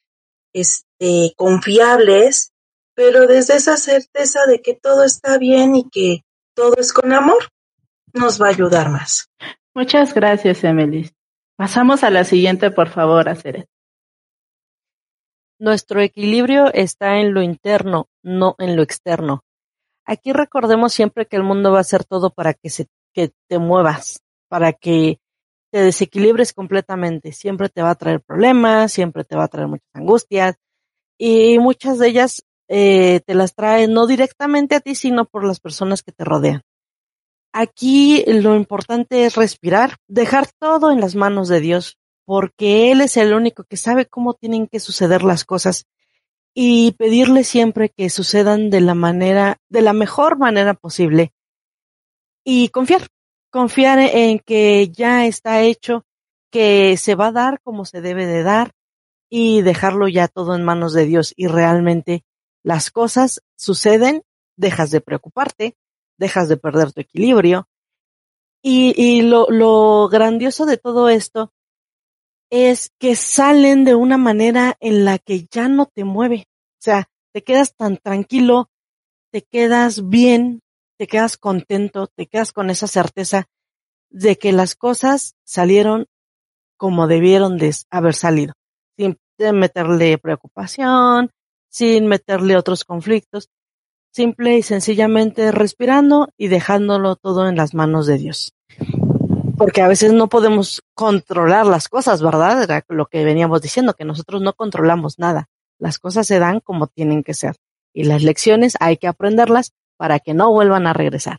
confiables, pero desde esa certeza de que todo está bien y que todo es con amor, nos va a ayudar más. Muchas gracias, Emily. Pasamos a la siguiente, por favor, Aceret. Nuestro equilibrio está en lo interno, no en lo externo. Aquí recordemos siempre que el mundo va a hacer todo para que te muevas, para que te desequilibres completamente. Siempre te va a traer problemas, siempre te va a traer muchas angustias, y muchas de ellas te las trae no directamente a ti, sino por las personas que te rodean. Aquí lo importante es respirar, dejar todo en las manos de Dios, porque Él es el único que sabe cómo tienen que suceder las cosas, y pedirle siempre que sucedan de la mejor manera posible, y confiar en que ya está hecho, que se va a dar como se debe de dar, y dejarlo ya todo en manos de Dios, y realmente las cosas suceden, dejas de preocuparte, dejas de perder tu equilibrio, y lo grandioso de todo esto es que salen de una manera en la que ya no te mueve. O sea, te quedas tan tranquilo, te quedas bien, te quedas contento, te quedas con esa certeza de que las cosas salieron como debieron de haber salido, sin meterle preocupación, sin meterle otros conflictos, simple y sencillamente respirando y dejándolo todo en las manos de Dios. Porque a veces no podemos controlar las cosas, ¿verdad? Era lo que veníamos diciendo, que nosotros no controlamos nada. Las cosas se dan como tienen que ser. Y las lecciones hay que aprenderlas para que no vuelvan a regresar.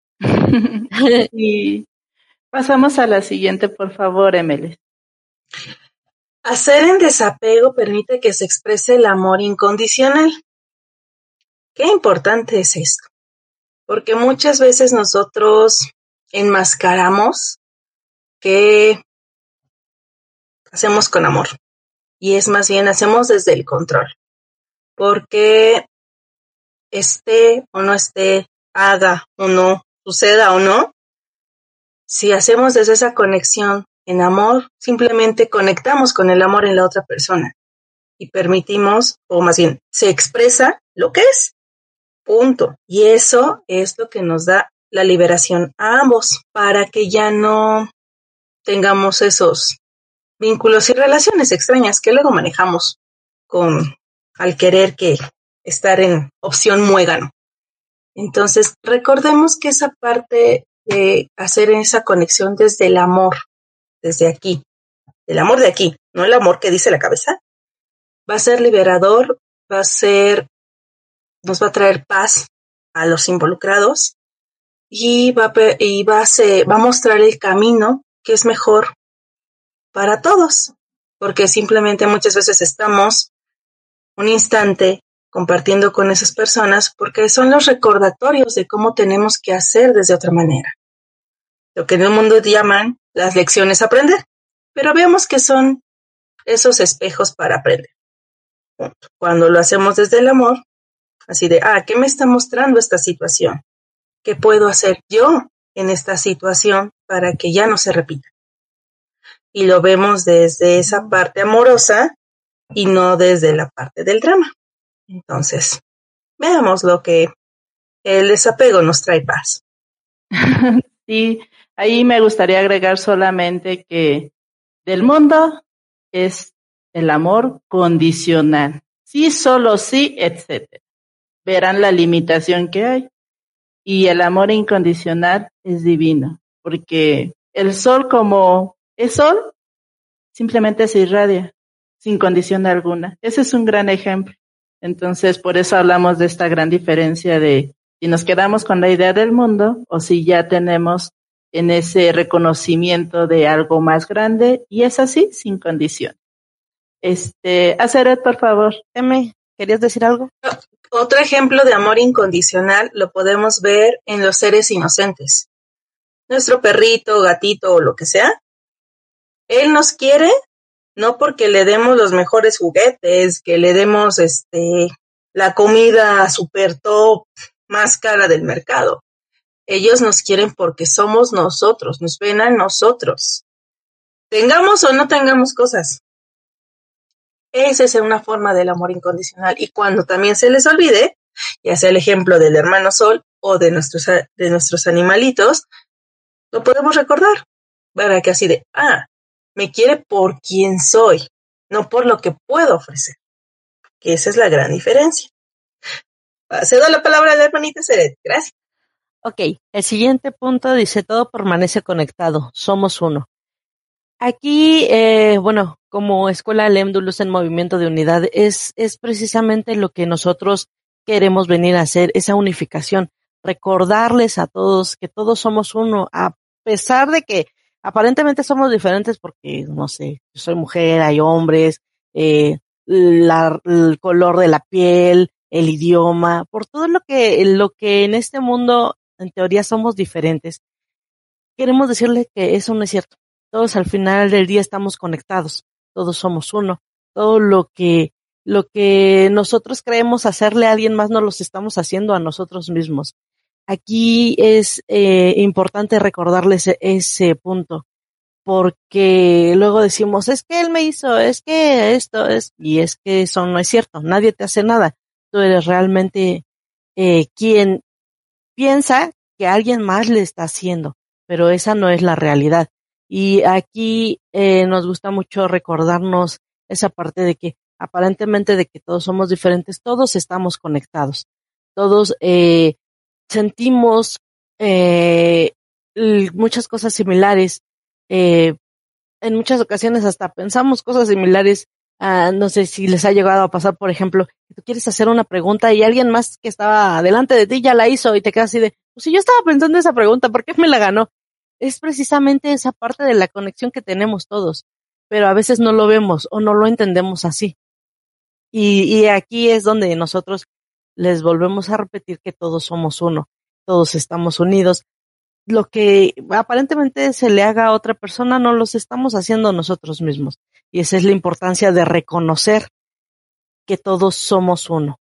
Y pasamos a la siguiente, por favor, Emily. Hacer en desapego permite que se exprese el amor incondicional. Qué importante es esto, porque muchas veces nosotros enmascaramos que hacemos con amor, y es más bien hacemos desde el control, porque esté o no esté, haga o no, suceda o no, si hacemos desde esa conexión en amor, simplemente conectamos con el amor en la otra persona y permitimos, o más bien, se expresa lo que es, punto. Y eso es lo que nos da la liberación a ambos, para que ya no tengamos esos vínculos y relaciones extrañas que luego manejamos al querer que estar en opción muégano. Entonces, recordemos que esa parte de hacer esa conexión desde el amor, desde aquí, el amor de aquí, no el amor que dice la cabeza, va a ser liberador, nos va a traer paz a los involucrados, y va a mostrar el camino que es mejor para todos, porque simplemente muchas veces estamos un instante compartiendo con esas personas porque son los recordatorios de cómo tenemos que hacer desde otra manera. Lo que en el mundo llaman las lecciones a aprender, pero veamos que son esos espejos para aprender. Cuando lo hacemos desde el amor, así de, ¿qué me está mostrando esta situación? ¿Qué puedo hacer yo en esta situación para que ya no se repita? Y lo vemos desde esa parte amorosa y no desde la parte del drama. Entonces, veamos lo que el desapego nos trae paz. Sí, ahí me gustaría agregar solamente que del mundo es el amor condicional. Sí, solo sí, etcétera. Verán la limitación que hay. Y el amor incondicional es divino, porque el sol, como es sol, simplemente se irradia sin condición alguna. Ese es un gran ejemplo. Entonces, por eso hablamos de esta gran diferencia de si nos quedamos con la idea del mundo o si ya tenemos en ese reconocimiento de algo más grande, y es así, sin condición. Aceret, por favor. M, ¿querías decir algo? Otro ejemplo de amor incondicional lo podemos ver en los seres inocentes. Nuestro perrito, gatito o lo que sea, él nos quiere no porque le demos los mejores juguetes, que le demos la comida super top, más cara del mercado. Ellos nos quieren porque somos nosotros, nos ven a nosotros. Tengamos o no tengamos cosas. Esa es una forma del amor incondicional. Y cuando también se les olvide, ya sea el ejemplo del hermano Sol o de nuestros animalitos, lo podemos recordar. Para que así me quiere por quien soy, no por lo que puedo ofrecer. Que esa es la gran diferencia. Cedo la palabra a la hermanita Seret. Gracias. Ok, el siguiente punto dice, todo permanece conectado, somos uno. Aquí, como Escuela LEMDU, Luz en Movimiento de Unidad, es precisamente lo que nosotros queremos venir a hacer, esa unificación, recordarles a todos que todos somos uno, a pesar de que aparentemente somos diferentes porque, no sé, yo soy mujer, hay hombres, el color de la piel, el idioma, por todo lo que en este mundo, en teoría, somos diferentes. Queremos decirle que eso no es cierto. Todos al final del día estamos conectados, todos somos uno, todo lo que nosotros creemos hacerle a alguien más nos lo estamos haciendo a nosotros mismos. Aquí es importante recordarles ese punto, porque luego decimos, es que él me hizo, es que esto es, y es que eso no es cierto, nadie te hace nada, tú eres realmente quien piensa que alguien más le está haciendo, pero esa no es la realidad. Y aquí nos gusta mucho recordarnos esa parte de que aparentemente de que todos somos diferentes, todos estamos conectados, todos sentimos muchas cosas similares, en muchas ocasiones hasta pensamos cosas similares. No sé si les ha llegado a pasar, por ejemplo, que tú quieres hacer una pregunta y alguien más que estaba delante de ti ya la hizo y te quedas así de, pues si yo estaba pensando esa pregunta, ¿por qué me la ganó? Es precisamente esa parte de la conexión que tenemos todos, pero a veces no lo vemos o no lo entendemos así. Y aquí es donde nosotros les volvemos a repetir que todos somos uno, todos estamos unidos. Lo que aparentemente se le haga a otra persona no los estamos haciendo nosotros mismos. Y esa es la importancia de reconocer que todos somos uno.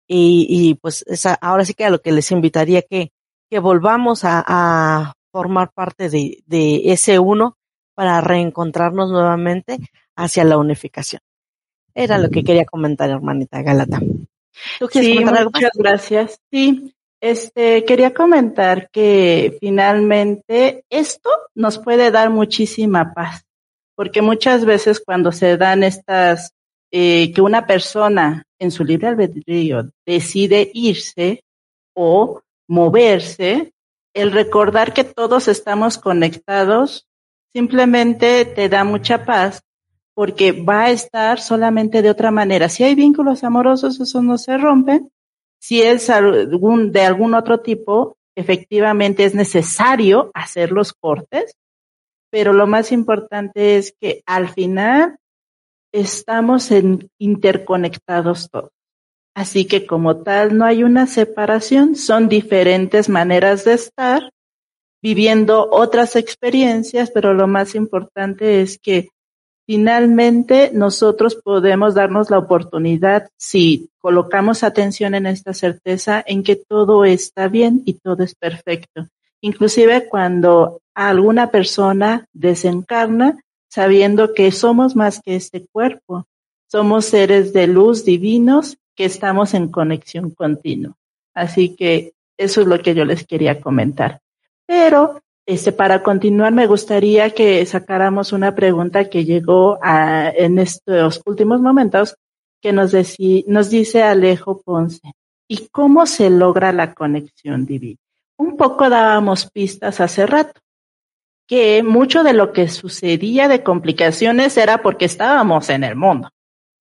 Y pues ahora sí que a lo que les invitaría que volvamos a formar parte de ese uno para reencontrarnos nuevamente hacia la unificación. Era lo que quería comentar, hermanita Gálata. ¿Tú quieres comentar algo más? Muchas gracias. Sí, quería comentar que finalmente esto nos puede dar muchísima paz, porque muchas veces cuando se dan estas, que una persona en su libre albedrío decide irse o moverse, el recordar que todos estamos conectados simplemente te da mucha paz, porque va a estar solamente de otra manera. Si hay vínculos amorosos, esos no se rompen. Si es de algún otro tipo, efectivamente es necesario hacer los cortes, pero lo más importante es que al final estamos interconectados todos. Así que como tal no hay una separación, son diferentes maneras de estar, viviendo otras experiencias, pero lo más importante es que finalmente nosotros podemos darnos la oportunidad, si colocamos atención en esta certeza, en que todo está bien y todo es perfecto. Inclusive cuando alguna persona desencarna, sabiendo que somos más que este cuerpo, somos seres de luz divinos que estamos en conexión continua. Así que eso es lo que yo les quería comentar. Pero para continuar, me gustaría que sacáramos una pregunta que llegó en estos últimos momentos, que nos dice Alejo Ponce. ¿Y cómo se logra la conexión divina? Un poco dábamos pistas hace rato, que mucho de lo que sucedía de complicaciones era porque estábamos en el mundo.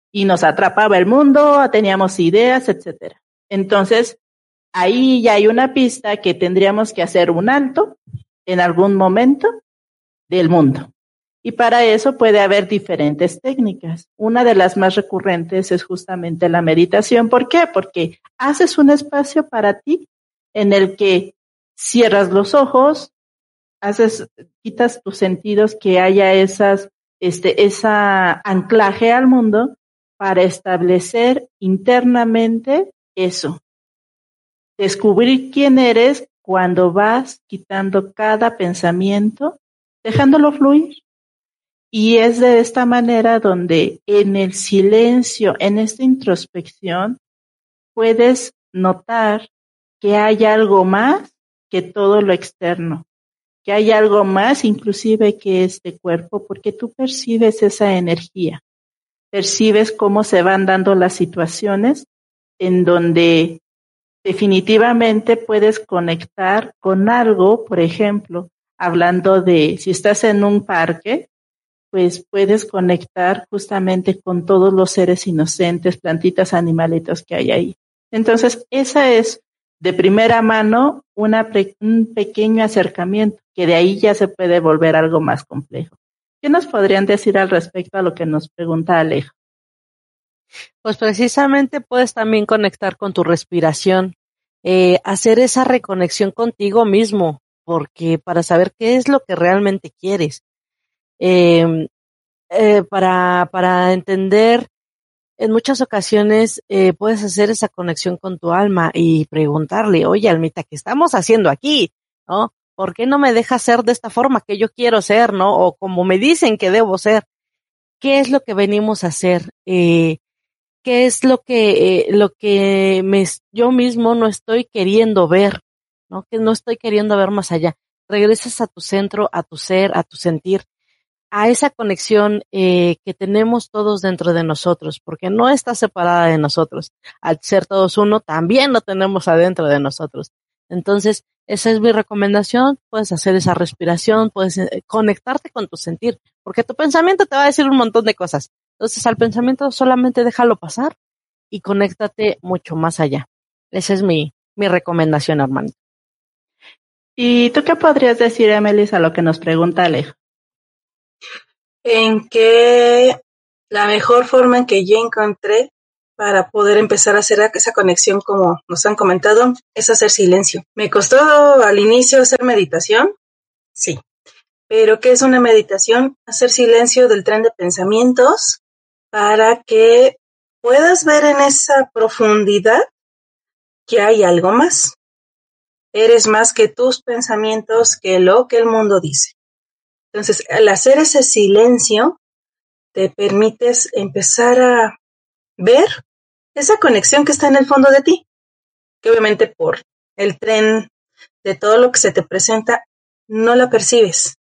y nos atrapaba el mundo, teníamos ideas, etcétera. Entonces, ahí ya hay una pista que tendríamos que hacer un alto en algún momento del mundo. Y para eso puede haber diferentes técnicas. Una de las más recurrentes es justamente la meditación. ¿Por qué? Porque haces un espacio para ti en el que cierras los ojos, quitas tus sentidos, que haya esa anclaje al mundo para establecer internamente eso. Descubrir quién eres cuando vas quitando cada pensamiento, dejándolo fluir. Y es de esta manera donde en el silencio, en esta introspección, puedes notar que hay algo más que todo lo externo, que hay algo más inclusive que este cuerpo, porque tú percibes esa energía, percibes cómo se van dando las situaciones en donde definitivamente puedes conectar con algo, por ejemplo, hablando de si estás en un parque, pues puedes conectar justamente con todos los seres inocentes, plantitas, animalitos que hay ahí. Entonces, esa es de primera mano un pequeño acercamiento, que de ahí ya se puede volver algo más complejo. ¿Qué nos podrían decir al respecto a lo que nos pregunta Alejo? Pues precisamente puedes también conectar con tu respiración, hacer esa reconexión contigo mismo, porque para saber qué es lo que realmente quieres. Para entender, en muchas ocasiones puedes hacer esa conexión con tu alma y preguntarle, oye, almita, ¿qué estamos haciendo aquí? ¿No? ¿Por qué no me dejas ser de esta forma que yo quiero ser, no? O como me dicen que debo ser. ¿Qué es lo que venimos a hacer? ¿Qué es lo que yo mismo no estoy queriendo ver? ¿No? Que no estoy queriendo ver más allá. Regresas a tu centro, a tu ser, a tu sentir, a esa conexión que tenemos todos dentro de nosotros, porque no está separada de nosotros. Al ser todos uno, también lo tenemos adentro de nosotros. Entonces, esa es mi recomendación. Puedes hacer esa respiración, puedes conectarte con tu sentir, porque tu pensamiento te va a decir un montón de cosas. Entonces, al pensamiento solamente déjalo pasar y conéctate mucho más allá. Esa es mi recomendación, hermano. ¿Y tú qué podrías decir, Emelis, a lo que nos pregunta Alejo? En que la mejor forma en que yo encontré para poder empezar a hacer esa conexión, como nos han comentado, es hacer silencio. ¿Me costó al inicio hacer meditación? Sí. ¿Pero qué es una meditación? Hacer silencio del tren de pensamientos para que puedas ver en esa profundidad que hay algo más. Eres más que tus pensamientos, que lo que el mundo dice. Entonces, al hacer ese silencio, te permites empezar a ver esa conexión que está en el fondo de ti, que obviamente por el tren de todo lo que se te presenta, no la percibes.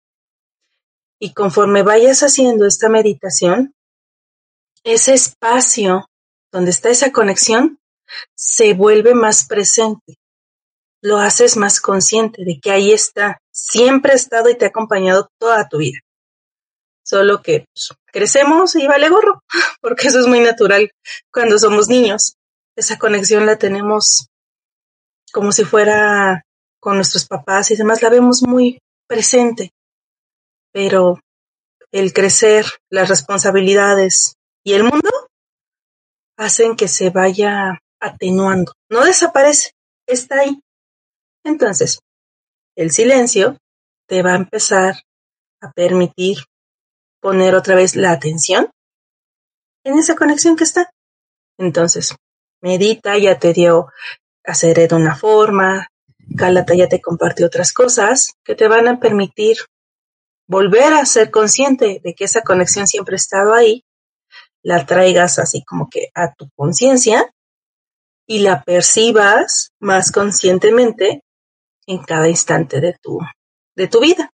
Y conforme vayas haciendo esta meditación, ese espacio donde está esa conexión se vuelve más presente. Lo haces más consciente de que ahí está, siempre ha estado y te ha acompañado toda tu vida. Solo que pues, crecemos y vale gorro, porque eso es muy natural cuando somos niños. Esa conexión la tenemos como si fuera con nuestros papás y demás, la vemos muy presente. Pero el crecer, las responsabilidades y el mundo hacen que se vaya atenuando. No desaparece, está ahí. Entonces, el silencio te va a empezar a permitir poner otra vez la atención en esa conexión que está. Entonces, medita, ya te dio hacer de una forma, Cálata ya te compartió otras cosas que te van a permitir volver a ser consciente de que esa conexión siempre ha estado ahí, la traigas así como que a tu conciencia y la percibas más conscientemente en cada instante de tu vida,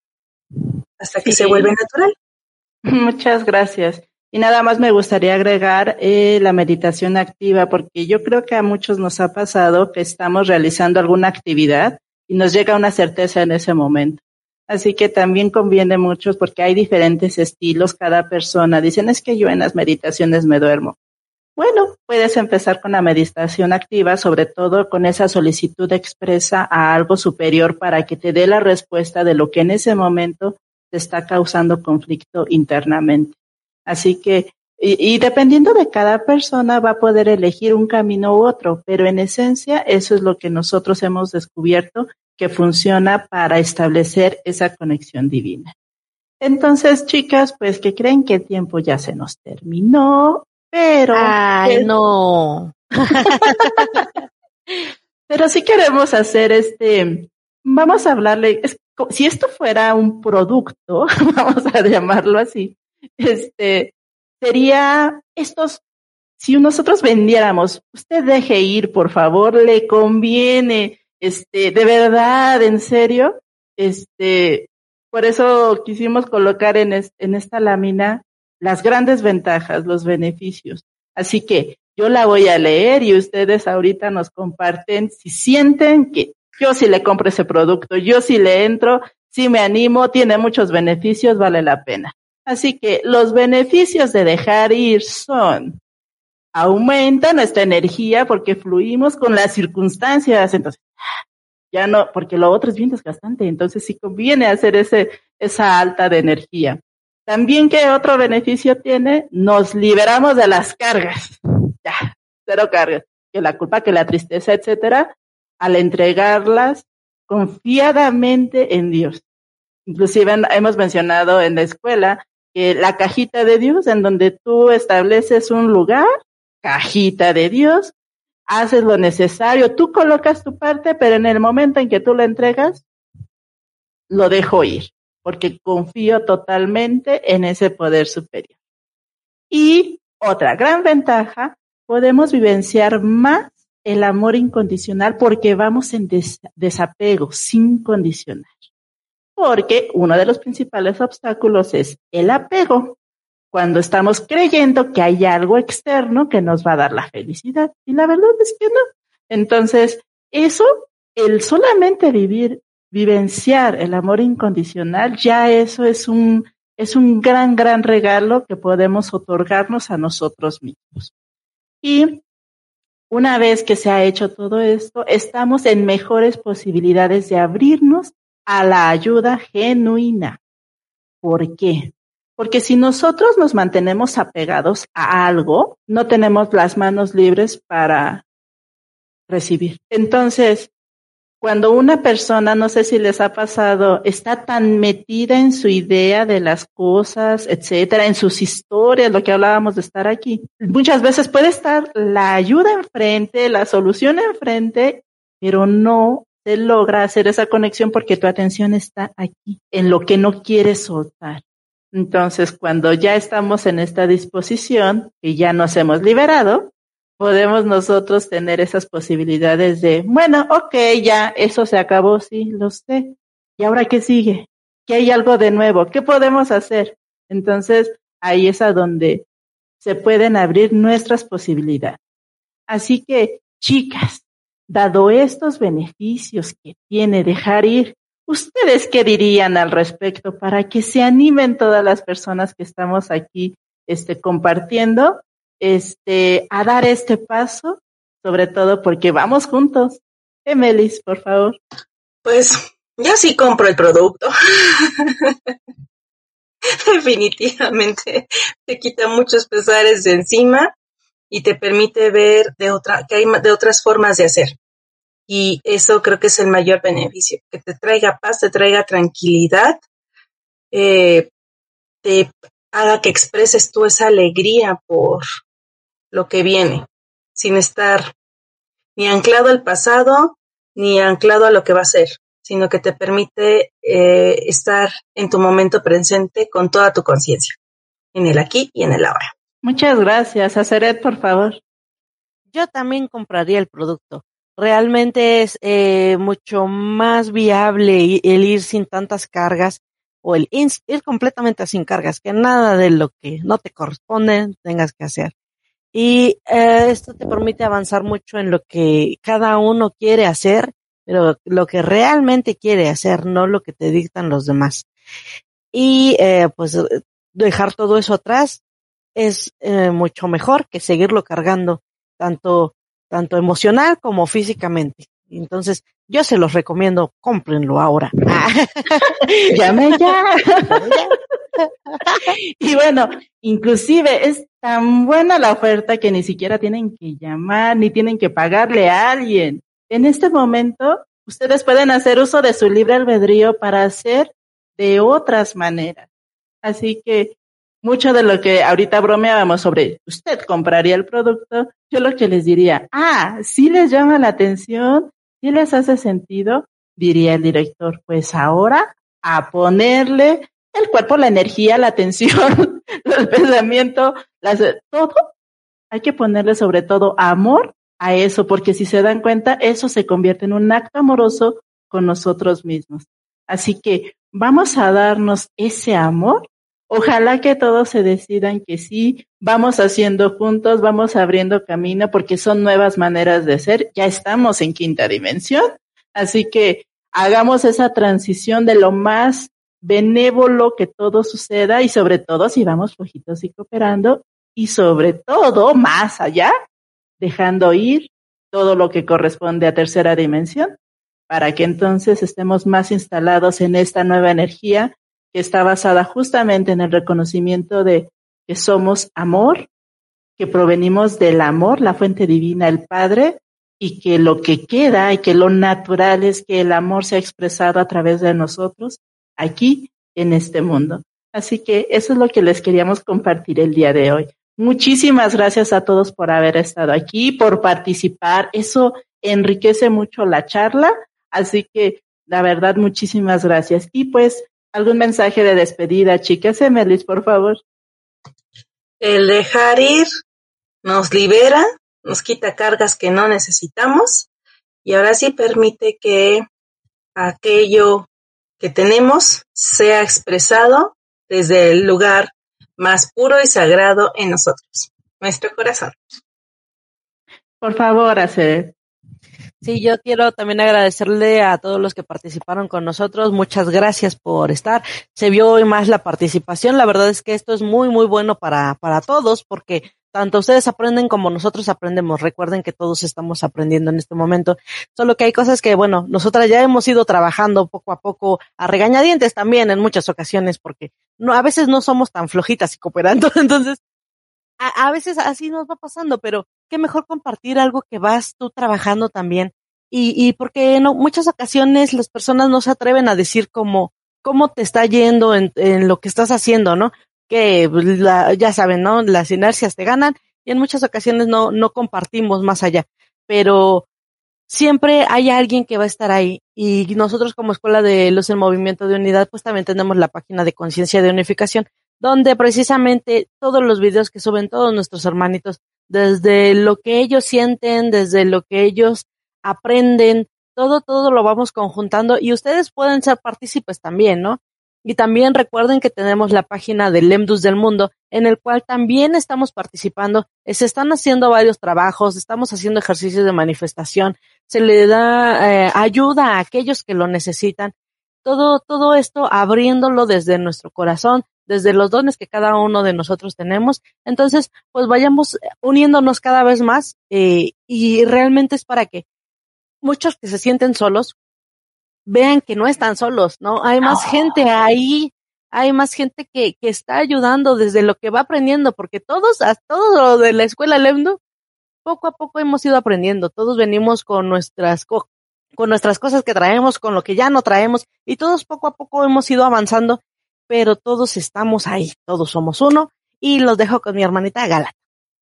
hasta que se vuelve natural. Muchas gracias. Y nada más me gustaría agregar la meditación activa, porque yo creo que a muchos nos ha pasado que estamos realizando alguna actividad y nos llega una certeza en ese momento. Así que también conviene mucho porque hay diferentes estilos, cada persona. Dicen, es que yo en las meditaciones me duermo. Bueno, puedes empezar con la meditación activa, sobre todo con esa solicitud expresa a algo superior para que te dé la respuesta de lo que en ese momento te está causando conflicto internamente. Así que, y dependiendo de cada persona va a poder elegir un camino u otro, pero en esencia eso es lo que nosotros hemos descubierto que funciona para establecer esa conexión divina. Entonces, chicas, pues que creen que el tiempo ya se nos terminó, pero... Ay, no. Pero sí queremos hacer vamos a hablarle, si esto fuera un producto, vamos a llamarlo así, sería si nosotros vendiéramos, usted deje ir, por favor, le conviene, de verdad, en serio, por eso quisimos colocar en esta lámina las grandes ventajas, los beneficios. Así que yo la voy a leer y ustedes ahorita nos comparten si sienten que yo sí le compro ese producto, yo sí le entro, sí me animo, tiene muchos beneficios, vale la pena. Así que los beneficios de dejar ir son: aumenta nuestra energía porque fluimos con las circunstancias, entonces ya no, porque lo otro es bien desgastante, entonces sí conviene hacer esa alta de energía. También, ¿qué otro beneficio tiene? Nos liberamos de las cargas. Ya, cero cargas. Que la culpa, que la tristeza, etcétera, al entregarlas confiadamente en Dios. Inclusive hemos mencionado en la escuela que la cajita de Dios, en donde tú estableces un lugar, cajita de Dios, haces lo necesario, tú colocas tu parte, pero en el momento en que tú la entregas, lo dejo ir, porque confío totalmente en ese poder superior. Y otra gran ventaja, podemos vivenciar más el amor incondicional porque vamos en desapego, sin condicionar. Porque uno de los principales obstáculos es el apego, cuando estamos creyendo que hay algo externo que nos va a dar la felicidad. Y la verdad es que no. Entonces, el solamente vivenciar el amor incondicional, ya eso es un gran, gran regalo que podemos otorgarnos a nosotros mismos. Y una vez que se ha hecho todo esto, estamos en mejores posibilidades de abrirnos a la ayuda genuina. ¿Por qué? Porque si nosotros nos mantenemos apegados a algo, no tenemos las manos libres para recibir. Entonces, cuando una persona, no sé si les ha pasado, está tan metida en su idea de las cosas, etcétera, en sus historias, lo que hablábamos de estar aquí, muchas veces puede estar la ayuda enfrente, la solución enfrente, pero no se logra hacer esa conexión porque tu atención está aquí, en lo que no quieres soltar. Entonces, cuando ya estamos en esta disposición, que ya nos hemos liberado, podemos nosotros tener esas posibilidades de, bueno, ok, ya, eso se acabó, sí, lo sé. ¿Y ahora qué sigue? ¿Qué hay algo de nuevo? ¿Qué podemos hacer? Entonces, ahí es a donde se pueden abrir nuestras posibilidades. Así que, chicas, dado estos beneficios que tiene dejar ir, ¿ustedes qué dirían al respecto para que se animen todas las personas que estamos aquí compartiendo a dar este paso, sobre todo porque vamos juntos? Emelis, por favor. Pues yo sí compro el producto. Definitivamente te quita muchos pesares de encima y te permite ver que hay de otras formas de hacer. Y eso creo que es el mayor beneficio, que te traiga paz, te traiga tranquilidad, te haga que expreses tú esa alegría por lo que viene, sin estar ni anclado al pasado, ni anclado a lo que va a ser, sino que te permite estar en tu momento presente con toda tu conciencia, en el aquí y en el ahora. Muchas gracias. Aceret, por favor. Yo también compraría el producto. Realmente es mucho más viable el ir sin tantas cargas o el ir completamente sin cargas, que nada de lo que no te corresponde tengas que hacer. Y esto te permite avanzar mucho en lo que cada uno quiere hacer, pero lo que realmente quiere hacer, no lo que te dictan los demás. Y pues dejar todo eso atrás es mucho mejor que seguirlo cargando, tanto emocional como físicamente. Entonces, yo se los recomiendo, cómprenlo ahora. Llame ya. Y bueno, inclusive es tan buena la oferta que ni siquiera tienen que llamar, ni tienen que pagarle a alguien. En este momento, ustedes pueden hacer uso de su libre albedrío para hacer de otras maneras. Así que mucho de lo que ahorita bromeábamos sobre usted compraría el producto, yo lo que les diría, sí les llama la atención, sí les hace sentido, diría el director, pues ahora a ponerle el cuerpo, la energía, la atención, el pensamiento, todo, hay que ponerle sobre todo amor a eso, porque si se dan cuenta, eso se convierte en un acto amoroso con nosotros mismos. Así que vamos a darnos ese amor. Ojalá que todos se decidan que sí, vamos haciendo juntos, vamos abriendo camino, porque son nuevas maneras de ser. Ya estamos en quinta dimensión, así que hagamos esa transición de lo más benévolo que todo suceda, y sobre todo si vamos flojitos y cooperando, y sobre todo más allá, dejando ir todo lo que corresponde a tercera dimensión, para que entonces estemos más instalados en esta nueva energía que está basada justamente en el reconocimiento de que somos amor, que provenimos del amor, la fuente divina, el Padre, y que lo que queda y que lo natural es que el amor sea expresado a través de nosotros aquí en este mundo. Así que eso es lo que les queríamos compartir el día de hoy. Muchísimas gracias a todos por haber estado aquí, por participar. Eso enriquece mucho la charla. Así que, la verdad, muchísimas gracias. Y pues, algún mensaje de despedida, chicas. Emelis, por favor. El dejar ir nos libera, nos quita cargas que no necesitamos y ahora sí permite que aquello que tenemos sea expresado desde el lugar más puro y sagrado en nosotros, nuestro corazón. Por favor, Acer. Sí, yo quiero también agradecerle a todos los que participaron con nosotros. Muchas gracias por estar. Se vio hoy más la participación. La verdad es que esto es muy, muy bueno para todos, porque tanto ustedes aprenden como nosotros aprendemos. Recuerden que todos estamos aprendiendo en este momento. Solo que hay cosas que, bueno, nosotras ya hemos ido trabajando poco a poco, a regañadientes también en muchas ocasiones, porque no, a veces no somos tan flojitas y cooperando. Entonces, a veces así nos va pasando, pero qué mejor compartir algo que vas tú trabajando también. Y porque en muchas ocasiones las personas no se atreven a decir cómo te está yendo en lo que estás haciendo, ¿no? Que ya saben, ¿no? Las inercias te ganan y en muchas ocasiones no compartimos más allá. Pero siempre hay alguien que va a estar ahí. Y nosotros como Escuela de Luz en Movimiento de Unidad, pues también tenemos la página de Conciencia de Unificación, donde precisamente todos los videos que suben todos nuestros hermanitos, desde lo que ellos sienten, desde lo que ellos aprenden, todo lo vamos conjuntando y ustedes pueden ser partícipes también, ¿no? Y también recuerden que tenemos la página del Lemdus del Mundo, en el cual también estamos participando, se están haciendo varios trabajos, estamos haciendo ejercicios de manifestación, se le da ayuda a aquellos que lo necesitan, todo esto abriéndolo desde nuestro corazón, desde los dones que cada uno de nosotros tenemos. Entonces, pues vayamos uniéndonos cada vez más y realmente es para que muchos que se sienten solos vean que no están solos, ¿no? Hay más gente ahí, hay más gente que está ayudando desde lo que va aprendiendo, porque todos lo de la escuela Lemdu, poco a poco hemos ido aprendiendo, todos venimos con nuestras cosas que traemos, con lo que ya no traemos, y todos poco a poco hemos ido avanzando, pero todos estamos ahí, todos somos uno, y los dejo con mi hermanita Gala.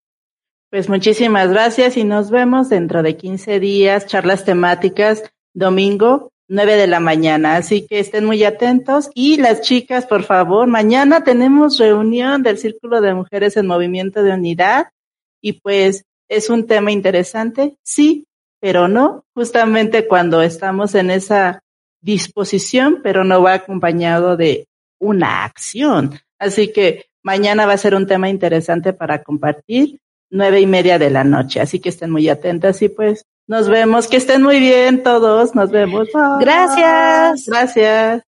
Pues muchísimas gracias y nos vemos dentro de 15 días, charlas temáticas, domingo, 9 de la mañana. Así que estén muy atentos. Y las chicas, por favor, mañana tenemos reunión del Círculo de Mujeres en Movimiento de Unidad. Y pues es un tema interesante, sí, pero no, justamente cuando estamos en esa disposición, pero no va acompañado de una acción. Así que mañana va a ser un tema interesante para compartir. 9:30 de la noche, así que estén muy atentas y pues Nos vemos, que estén muy bien todos, nos vemos. Bye. Gracias. Gracias.